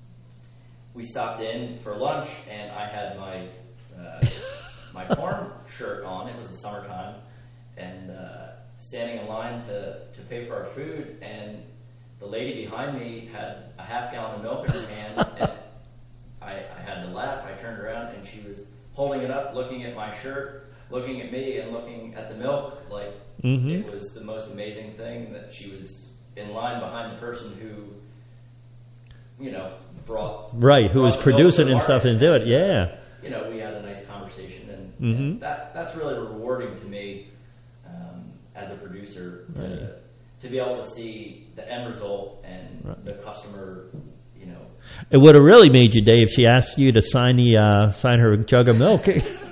we stopped in for lunch, and I had my uh, my farm shirt on. It was the summertime, and uh, standing in line to, to pay for our food, and the lady behind me had a half gallon of milk in her hand, and I, I had to laugh. I turned around, and she was holding it up, looking at my shirt, looking at me, and looking at the milk like mm-hmm. it was the most amazing thing that she was in line behind the person who, you know, brought right, who brought was the producing milk and to the stuff and do it, yeah. You know, we had a nice conversation, and, mm-hmm. and that that's really rewarding to me um, as a producer to, right. to be able to see the end result and right. the customer, you know. It would have really made your day if she asked you to sign the uh, sign her jug of milk.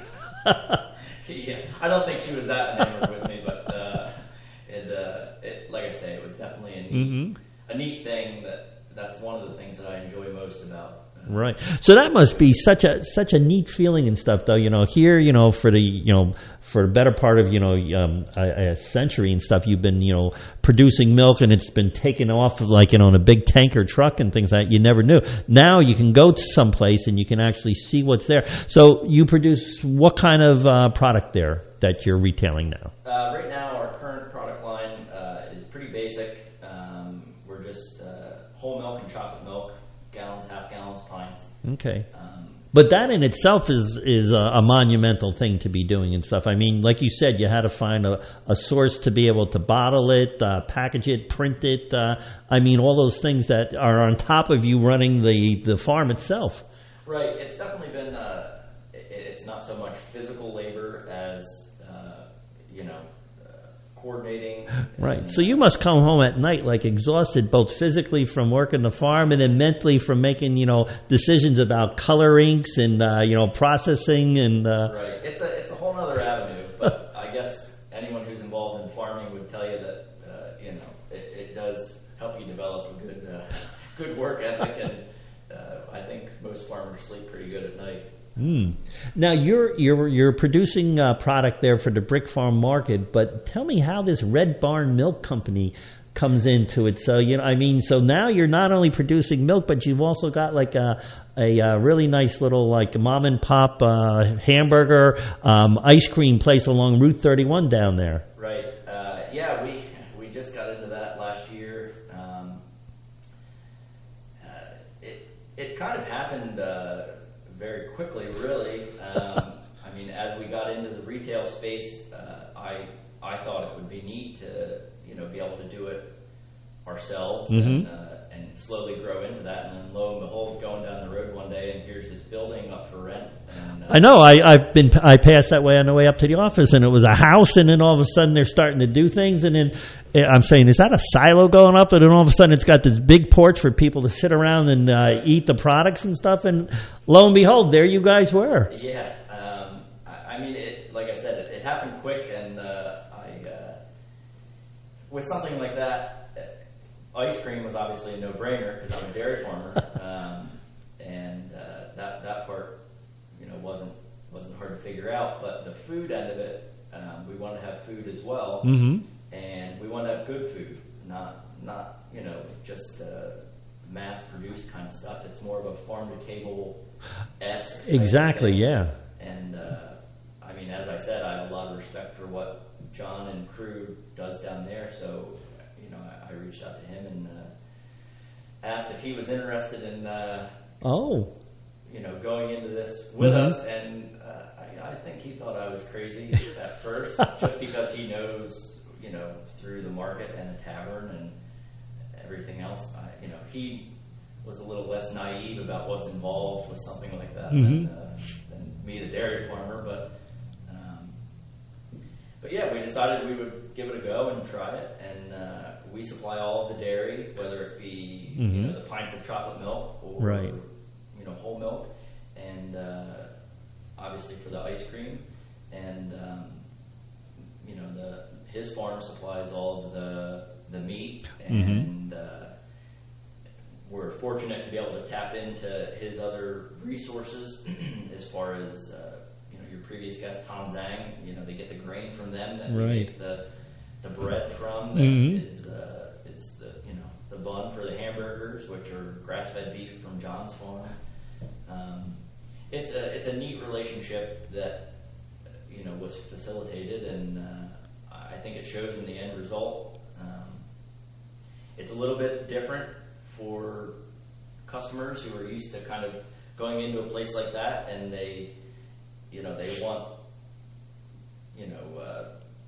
Yeah, I don't think she was that enamored with me, but uh, it, uh, it, like I say, it was definitely a neat, mm-hmm. a neat thing. That that's one of the things that I enjoy most about. Uh, right. So that must be such a such a neat feeling and stuff, though. You know, here, you know, for the you know for the better part of you know um, a, a century and stuff, you've been you know producing milk, and it's been taken off of like you know in a big tanker truck and things like that. You never knew. Now you can go to some place and you can actually see what's there. So you produce what kind of uh, product there that you're retailing now? Uh, right now, our current product line uh, is pretty basic. Um, we're just uh, whole milk and chocolate milk, gallons, half gallons, pints. Okay. Um, but that in itself is is a, a monumental thing to be doing and stuff. I mean, like you said, you had to find a, a source to be able to bottle it, uh, package it, print it. Uh, I mean, all those things that are on top of you running the, the farm itself. Right. It's definitely been, uh, it, it's not so much physical labor as, uh, you know, coordinating. Right. And, so you must come home at night like exhausted, both physically from working the farm and then mentally from making, you know, decisions about color inks and, uh, you know, processing and... Uh, right. It's a, it's a whole other avenue, but I guess anyone who's involved farmers sleep pretty good at night. Mm. Now you're you're you're producing a product there for the Brick Farm Market, but tell me how this Red Barn Milk Company comes into it. So you know, I mean, so now you're not only producing milk, but you've also got like a a, a really nice little like mom and pop uh, hamburger um, ice cream place along Route thirty-one down there. Right. Uh, yeah, we we just got into that last year. Um, uh, it it kind of happened uh, very quickly, really. Um, I mean, as we got into the retail space, uh, I I thought it would be neat to you know be able to do it ourselves mm-hmm. and, uh, and slowly grow into that. And then lo and behold, going down the road one day, and here's this building up for rent. And, uh, I know. I, I've been. I passed that way on the way up to the office, and it was a house. And then all of a sudden, they're starting to do things. And then I'm saying, is that a silo going up? And then all of a sudden, it's got this big porch for people to sit around and uh, eat the products and stuff. And lo and behold, there you guys were. Yeah. Um, I, I mean, it, like I said, it, it happened quick, and uh, I uh, with something like that. Ice cream was obviously a no-brainer because I'm a dairy farmer, um, and uh, that that part, you know, wasn't wasn't hard to figure out. But the food end of it, um, we wanted to have food as well, mm-hmm. and we wanted to have good food, not not you know just uh, mass-produced kind of stuff. It's more of a farm-to-table esque. Exactly, yeah. And uh, I mean, as I said, I have a lot of respect for what John and crew does down there, so. You know, I, I reached out to him and uh, asked if he was interested in, uh, oh, you know, going into this with mm-hmm. us. And uh, I, I think he thought I was crazy at first, just because he knows, you know, through the market and the tavern and everything else. I, you know, he was a little less naive about what's involved with something like that mm-hmm. than, uh, than me, the dairy farmer. But um, but yeah, we decided we would give it a go and try it. And uh, we supply all of the dairy, whether it be mm-hmm. you know, the pints of chocolate milk or right. you know whole milk, and uh, obviously for the ice cream, and um, you know the his farm supplies all of the the meat, and mm-hmm. uh, we're fortunate to be able to tap into his other resources as far as uh, you know your previous guest Tom Zhang. You know they get the grain from them that right. we make the the bread from that mm-hmm. is uh, is the you know the bun for the hamburgers, which are grass-fed beef from John's farm. Um, it's a it's a neat relationship that you know was facilitated, and uh, I think it shows in the end result. Um, it's a little bit different for customers who are used to kind of going into a place like that, and they you know they want you know. Uh,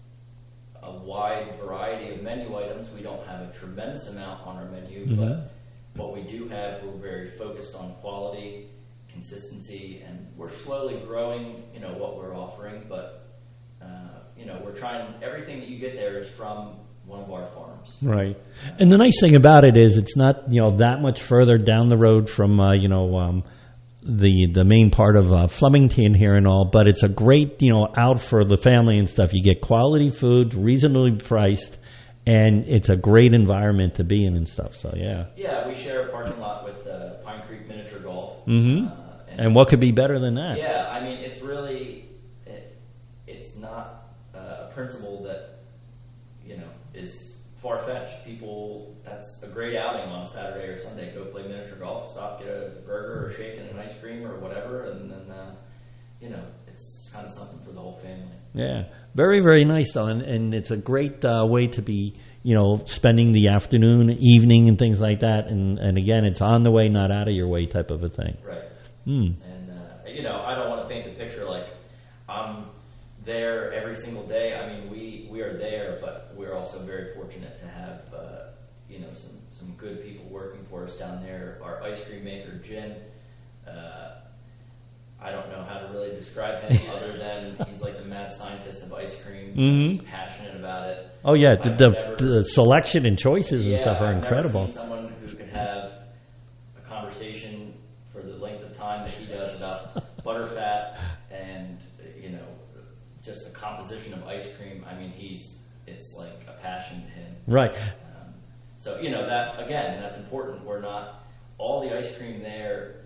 a wide variety of menu items. We don't have a tremendous amount on our menu, mm-hmm. but what we do have, we're very focused on quality, consistency, and we're slowly growing, you know, what we're offering, but, uh, you know, we're trying, everything that you get there is from one of our farms. Right. And the nice thing about it is it's not, you know, that much further down the road from, uh, you know, um, the the main part of uh, Flemington here and all, but it's a great, you know, out for the family and stuff. You get quality food, reasonably priced, and it's a great environment to be in and stuff. So, yeah. Yeah, we share a parking lot with uh, Pine Creek Miniature Golf. Mm-hmm. Uh, and, and what could be better than that? Yeah, I mean, it's really, it, it's not uh, a principle that, you know, is far-fetched. People, that's a great outing on a Saturday or Sunday. Go play miniature golf, stop, get a burger or shake and an ice cream or whatever, and then, uh, you know, it's kind of something for the whole family. Yeah, very, very nice, though, and, and it's a great uh, way to be, you know, spending the afternoon, evening, and things like that, and, and again, it's on the way, not out of your way type of a thing. Right. Mm. And, uh, you know, I don't want to paint the picture like I'm there every single day. I mean, we, we are there, but we're also very fortunate to have, uh, you know, some, some good people working for us down there. Our ice cream maker, Jin, uh, I don't know how to really describe him other than he's like the mad scientist of ice cream. Mm-hmm. He's passionate about it. Oh, yeah, the, the, never, the selection and choices yeah, and stuff are I've incredible. Never seen someone who could have a conversation for the length of time that he does about butterfat and, you know, just the composition of ice cream. I mean, he's it's like a passion to him. Right. Um, so, you know, that, again, that's important. We're not, all the ice cream there, and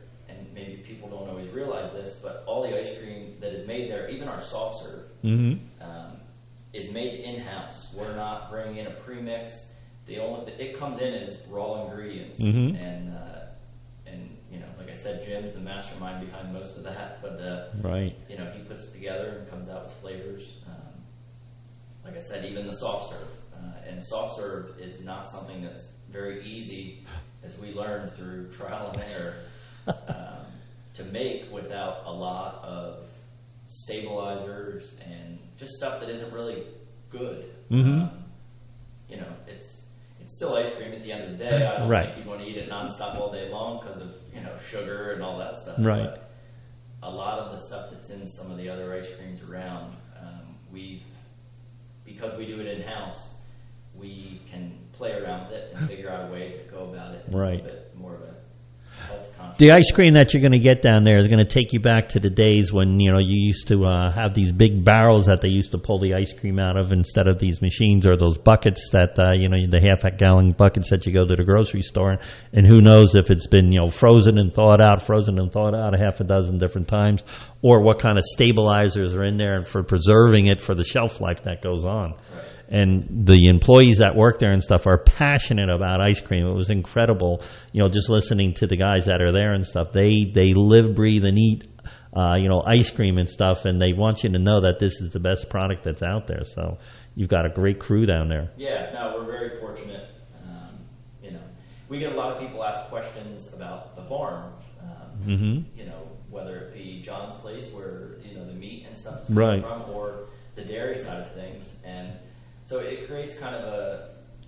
and maybe people don't always realize this, but all the ice cream that is made there, even our soft serve, mm-hmm. um, is made in-house. We're not bringing in a premix. The only it comes in as raw ingredients, mm-hmm. and uh, and you know, like I said, Jim's the mastermind behind most of that. But uh, right, you know, he puts it together and comes out with flavors. Um, like I said, even the soft serve, uh, and soft serve is not something that's very easy, as we learned through trial and error, um, to make without a lot of stabilizers and just stuff that isn't really good. Mm-hmm. Um, you know, it's it's still ice cream at the end of the day. I don't right. think you want to eat it nonstop all day long because of, you know, sugar and all that stuff. Right. But a lot of the stuff that's in some of the other ice creams around, um, we've because we do it in house, we can play around with it and figure out a way to go about it in right. a little bit more of a health conscious. The ice cream that you're going to get down there is going to take you back to the days when, you know, you used to uh, have these big barrels that they used to pull the ice cream out of instead of these machines or those buckets that, uh, you know, the half-gallon buckets that you go to the grocery store. And who knows if it's been, you know, frozen and thawed out, frozen and thawed out a half a dozen different times, or what kind of stabilizers are in there and for preserving it for the shelf life that goes on. Right. And the employees that work there and stuff are passionate about ice cream. It was incredible, you know, just listening to the guys that are there and stuff. They they live, breathe, and eat, uh, you know, ice cream and stuff, and they want you to know that this is the best product that's out there. So you've got a great crew down there. Yeah, no, we're very fortunate. Um, you know, we get a lot of people ask questions about the farm. Um, mm-hmm. You know, whether it be John's place where, you know, the meat and stuff is right. coming from, or the dairy side of things, and so it creates kind of a,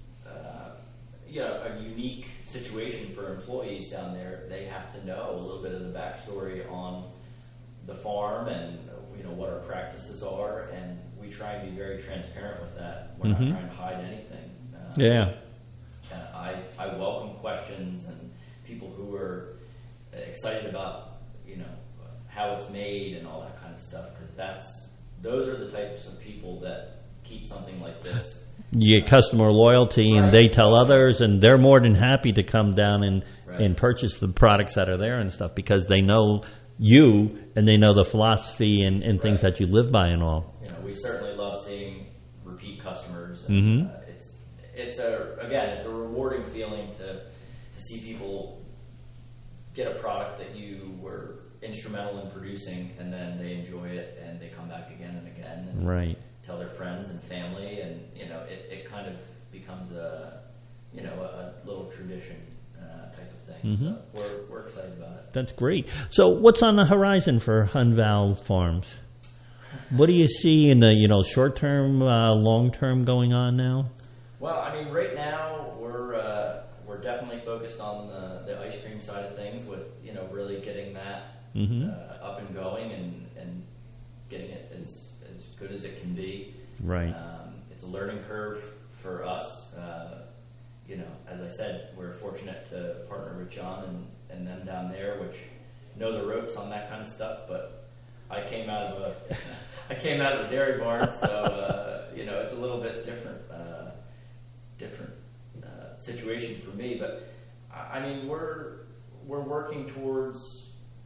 uh, you know, a unique situation for employees down there. They have to know a little bit of the backstory on the farm and, you know, what our practices are, and we try and be very transparent with that. We're mm-hmm. not trying to hide anything. Uh, yeah. Uh, I I welcome questions and people who are excited about, you know, how it's made and all that kind of stuff, because that's those are the types of people that keep something like this. You get customer loyalty, and right. they tell others, and they're more than happy to come down and, right. and purchase the products that are there and stuff because they know you and they know the philosophy and, and things right. that you live by and all. You know, we certainly love seeing repeat customers. And, mm-hmm. uh, it's it's a again, it's a rewarding feeling to to see people get a product that you were instrumental in producing, and then they enjoy it and they come back again and again. And right. tell their friends and family, and you know, it, it kind of becomes a you know a, a little tradition uh, type of thing. Mm-hmm. So we're we're excited about it. That's great. So what's on the horizon for Hunval Farms? What do you see in the you know short term, uh, long term going on now? Well, I mean, right now we're uh, we're definitely focused on the, the ice cream side of things, with you know really getting that mm-hmm. uh, up and going and and getting it as as good as it can be. Right. Um, it's a learning curve for us. Uh, you know, as I said, we're fortunate to partner with John and, and them down there, which know the ropes on that kind of stuff. But I came out of a I came out of a dairy barn, so uh, you know it's a little bit different uh, different uh, situation for me. But I mean, we're we're working towards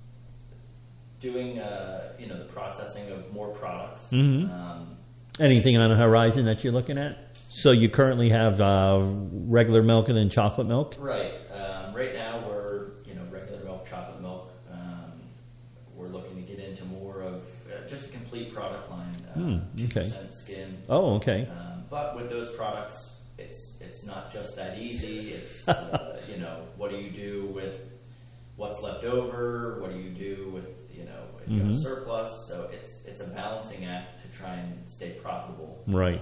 doing, uh, you know, the processing of more products. Mm-hmm. Um, Anything on the horizon that you're looking at? So you currently have uh, regular milk and then chocolate milk? Right. Um, right now we're, you know, regular milk, chocolate milk. Um, we're looking to get into more of uh, just a complete product line. Uh, mm, okay. two percent skim. Oh, okay. Um, but with those products, it's it's not just that easy. It's, uh, you know, what do you do with what's left over? What do you do with, you know, if you mm-hmm. have a surplus? So it's it's a balancing act to try and stay profitable. Right. Um,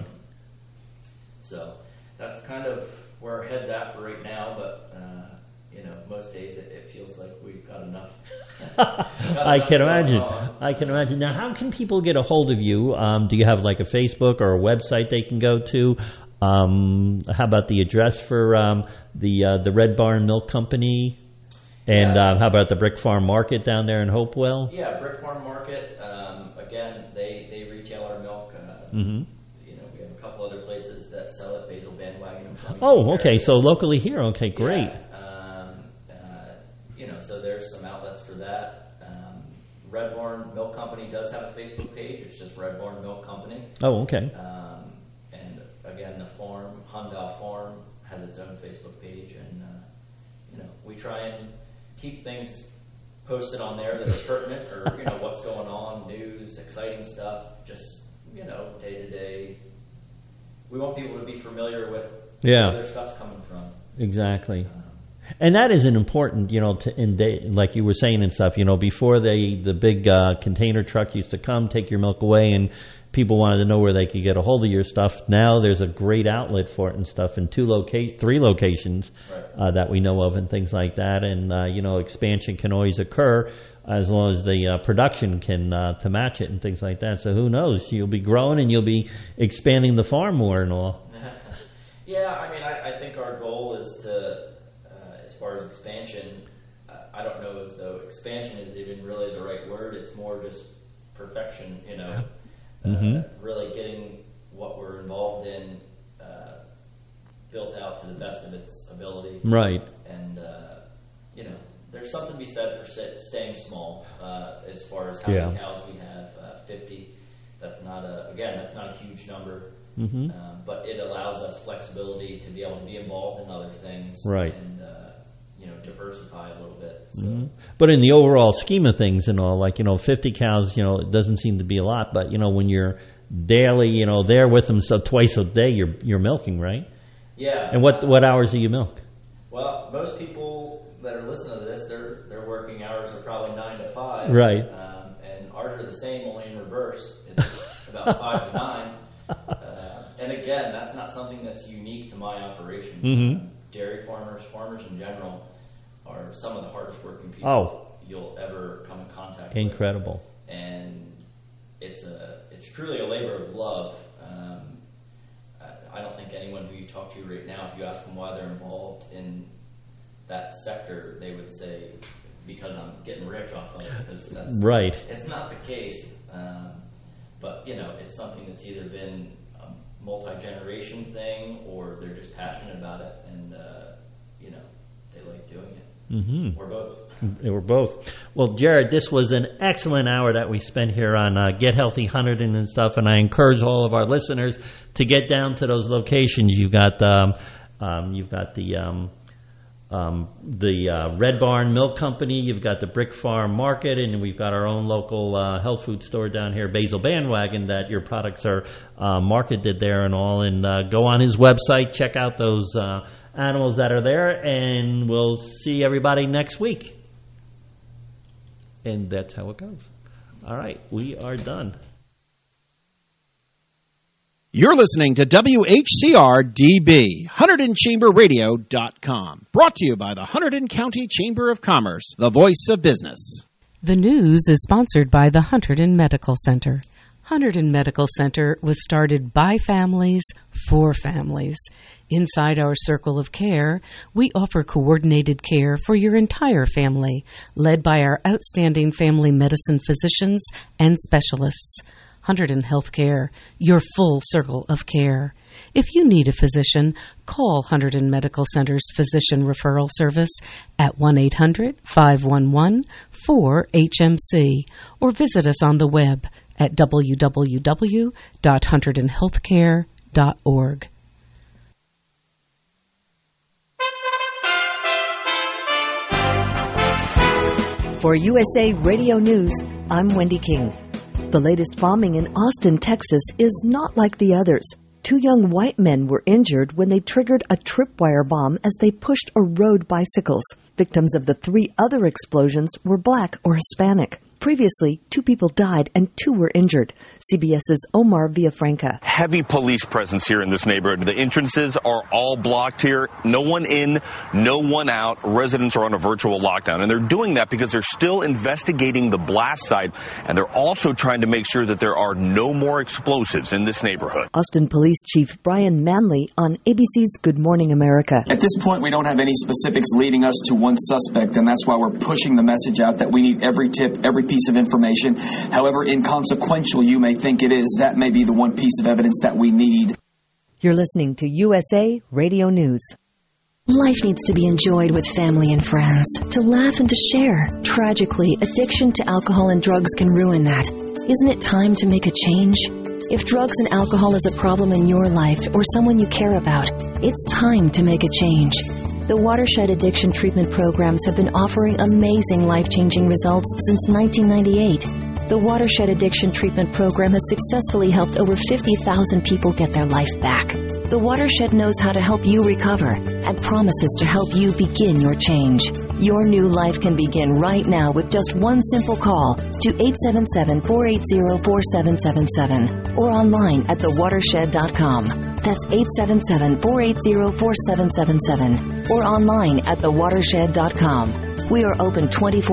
so that's kind of where our head's at for right now. But uh, you know, most days it, it feels like we've got enough. got I enough can going imagine. on. I can imagine. Now, how can people get a hold of you? Um, do you have like a Facebook or a website they can go to? Um, how about the address for um, the uh, the Red Barn Milk Company? And yeah. uh, how about the Brick Farm Market down there in Hopewell? Yeah, Brick Farm Market. Um, again, they, they retail our milk. Uh, mm-hmm. You know, we have a couple other places that sell it. Basil Bandwagon and Flemington. Oh, okay. So locally here. Okay, great. Yeah. Um, uh, you know, so there's some outlets for that. Red Barn Milk Company does have a Facebook page. It's just Red Barn Milk Company. Oh, okay. Um, and again, the farm, Hundau Farm, has its own Facebook page, and uh, you know, we try and keep things posted on there that are pertinent, or you know, what's going on, news, exciting stuff, just you know, day to day. We want people to be familiar with yeah. where their stuff's coming from. Exactly. And that is an important, you know, to, in day, like you were saying and stuff, you know, before they, the big uh, container truck used to come, take your milk away, and people wanted to know where they could get a hold of your stuff. Now there's a great outlet for it and stuff in two loca- three locations right. uh, that we know of and things like that. And, uh, you know, expansion can always occur as long as the uh, production can uh, to match it and things like that. So who knows? You'll be growing and you'll be expanding the farm more and all. Yeah, I mean, I, I think our goal is to, uh, as far as expansion, I, I don't know as though expansion is even really the right word. It's more just perfection, you know, mm-hmm. uh, really getting what we're involved in uh, built out to the best of its ability. Right. And, uh, you know, there's something to be said for staying small uh, as far as how yeah. many cows we have, uh, fifty. That's not a, again, that's not a huge number. Mm-hmm. Um, but it allows us flexibility to be able to be involved in other things, right. and uh, you know, diversify a little bit. So. Mm-hmm. But in the overall scheme of things and all, like, you know, fifty cows, you know, it doesn't seem to be a lot, but you know, when you're daily, you know, there with them so twice a day, you're you're milking, right? Yeah. And what what hours do you milk? Well, most people that are listening to this, their their working hours are probably nine to five, right? Um, and ours are the same, only in reverse. It's about five to nine. Uh, and again, that's not something that's unique to my operation. Mm-hmm. Uh, dairy farmers, farmers in general, are some of the hardest working people oh. you'll ever come in contact Incredible. with. Incredible. And it's a it's truly a labor of love. Um, I, I don't think anyone who you talk to right now, if you ask them why they're involved in that sector, they would say, because I'm getting rich off of it. Because that's, right. It's not the case. Um, But, you know, it's something that's either been a multi-generation thing or they're just passionate about it and, uh, you know, they like doing it. Mm-hmm. Or both. We're both. Well, Jared, this was an excellent hour that we spent here on uh, Get Healthy Hunterdon and stuff, and I encourage all of our listeners to get down to those locations. You've got, um, um, you've got the... Um, Um, the uh, Red Barn Milk Company, you've got the Brick Farm Market, and we've got our own local uh, health food store down here, Basil Bandwagon, that your products are uh, marketed there and all. And uh, go on his website, check out those uh, animals that are there, and we'll see everybody next week. And that's how it goes. All right, we are done. You're listening to W H C R D B, Hunterdon Chamber Radio dot com. Brought to you by the Hunterdon County Chamber of Commerce, the voice of business. The news is sponsored by the Hunterdon Medical Center. Hunterdon Medical Center was started by families for families. Inside our circle of care, we offer coordinated care for your entire family, led by our outstanding family medicine physicians and specialists. Hunterdon Healthcare, your full circle of care. If you need a physician, call Hunterdon Medical Center's Physician Referral Service at one eight hundred, five one one, four H M C or visit us on the web at w w w dot hunterdon healthcare dot org. For U S A Radio News, I'm Wendy King. The latest bombing in Austin, Texas is not like the others. Two young white men were injured when they triggered a tripwire bomb as they pushed or rode bicycles. Victims of the three other explosions were black or Hispanic. Previously, two people died and two were injured. CBS's Omar Villafranca. Heavy police presence here in this neighborhood. The entrances are all blocked here. No one in, no one out. Residents are on a virtual lockdown. And they're doing that because they're still investigating the blast site. And they're also trying to make sure that there are no more explosives in this neighborhood. Austin Police Chief Brian Manley on A B C's Good Morning America. At this point, we don't have any specifics leading us to one suspect. And that's why we're pushing the message out that we need every tip, every piece of information. However inconsequential you may think it is, that may be the one piece of evidence that we need. You're listening to U S A Radio News. Life needs to be enjoyed with family and friends, to laugh and to share. Tragically, addiction to alcohol and drugs can ruin that. Isn't it time to make a change? If drugs and alcohol is a problem in your life or someone you care about, it's time to make a change. The Watershed Addiction Treatment Programs have been offering amazing life-changing results since nineteen ninety-eight. The Watershed Addiction Treatment Program has successfully helped over fifty thousand people get their life back. The Watershed knows how to help you recover and promises to help you begin your change. Your new life can begin right now with just one simple call to eight seven seven, four eight zero, four seven seven seven or online at the watershed dot com. That's eight seven seven, four eight zero, four seven seven seven or online at the watershed dot com. We are open twenty-four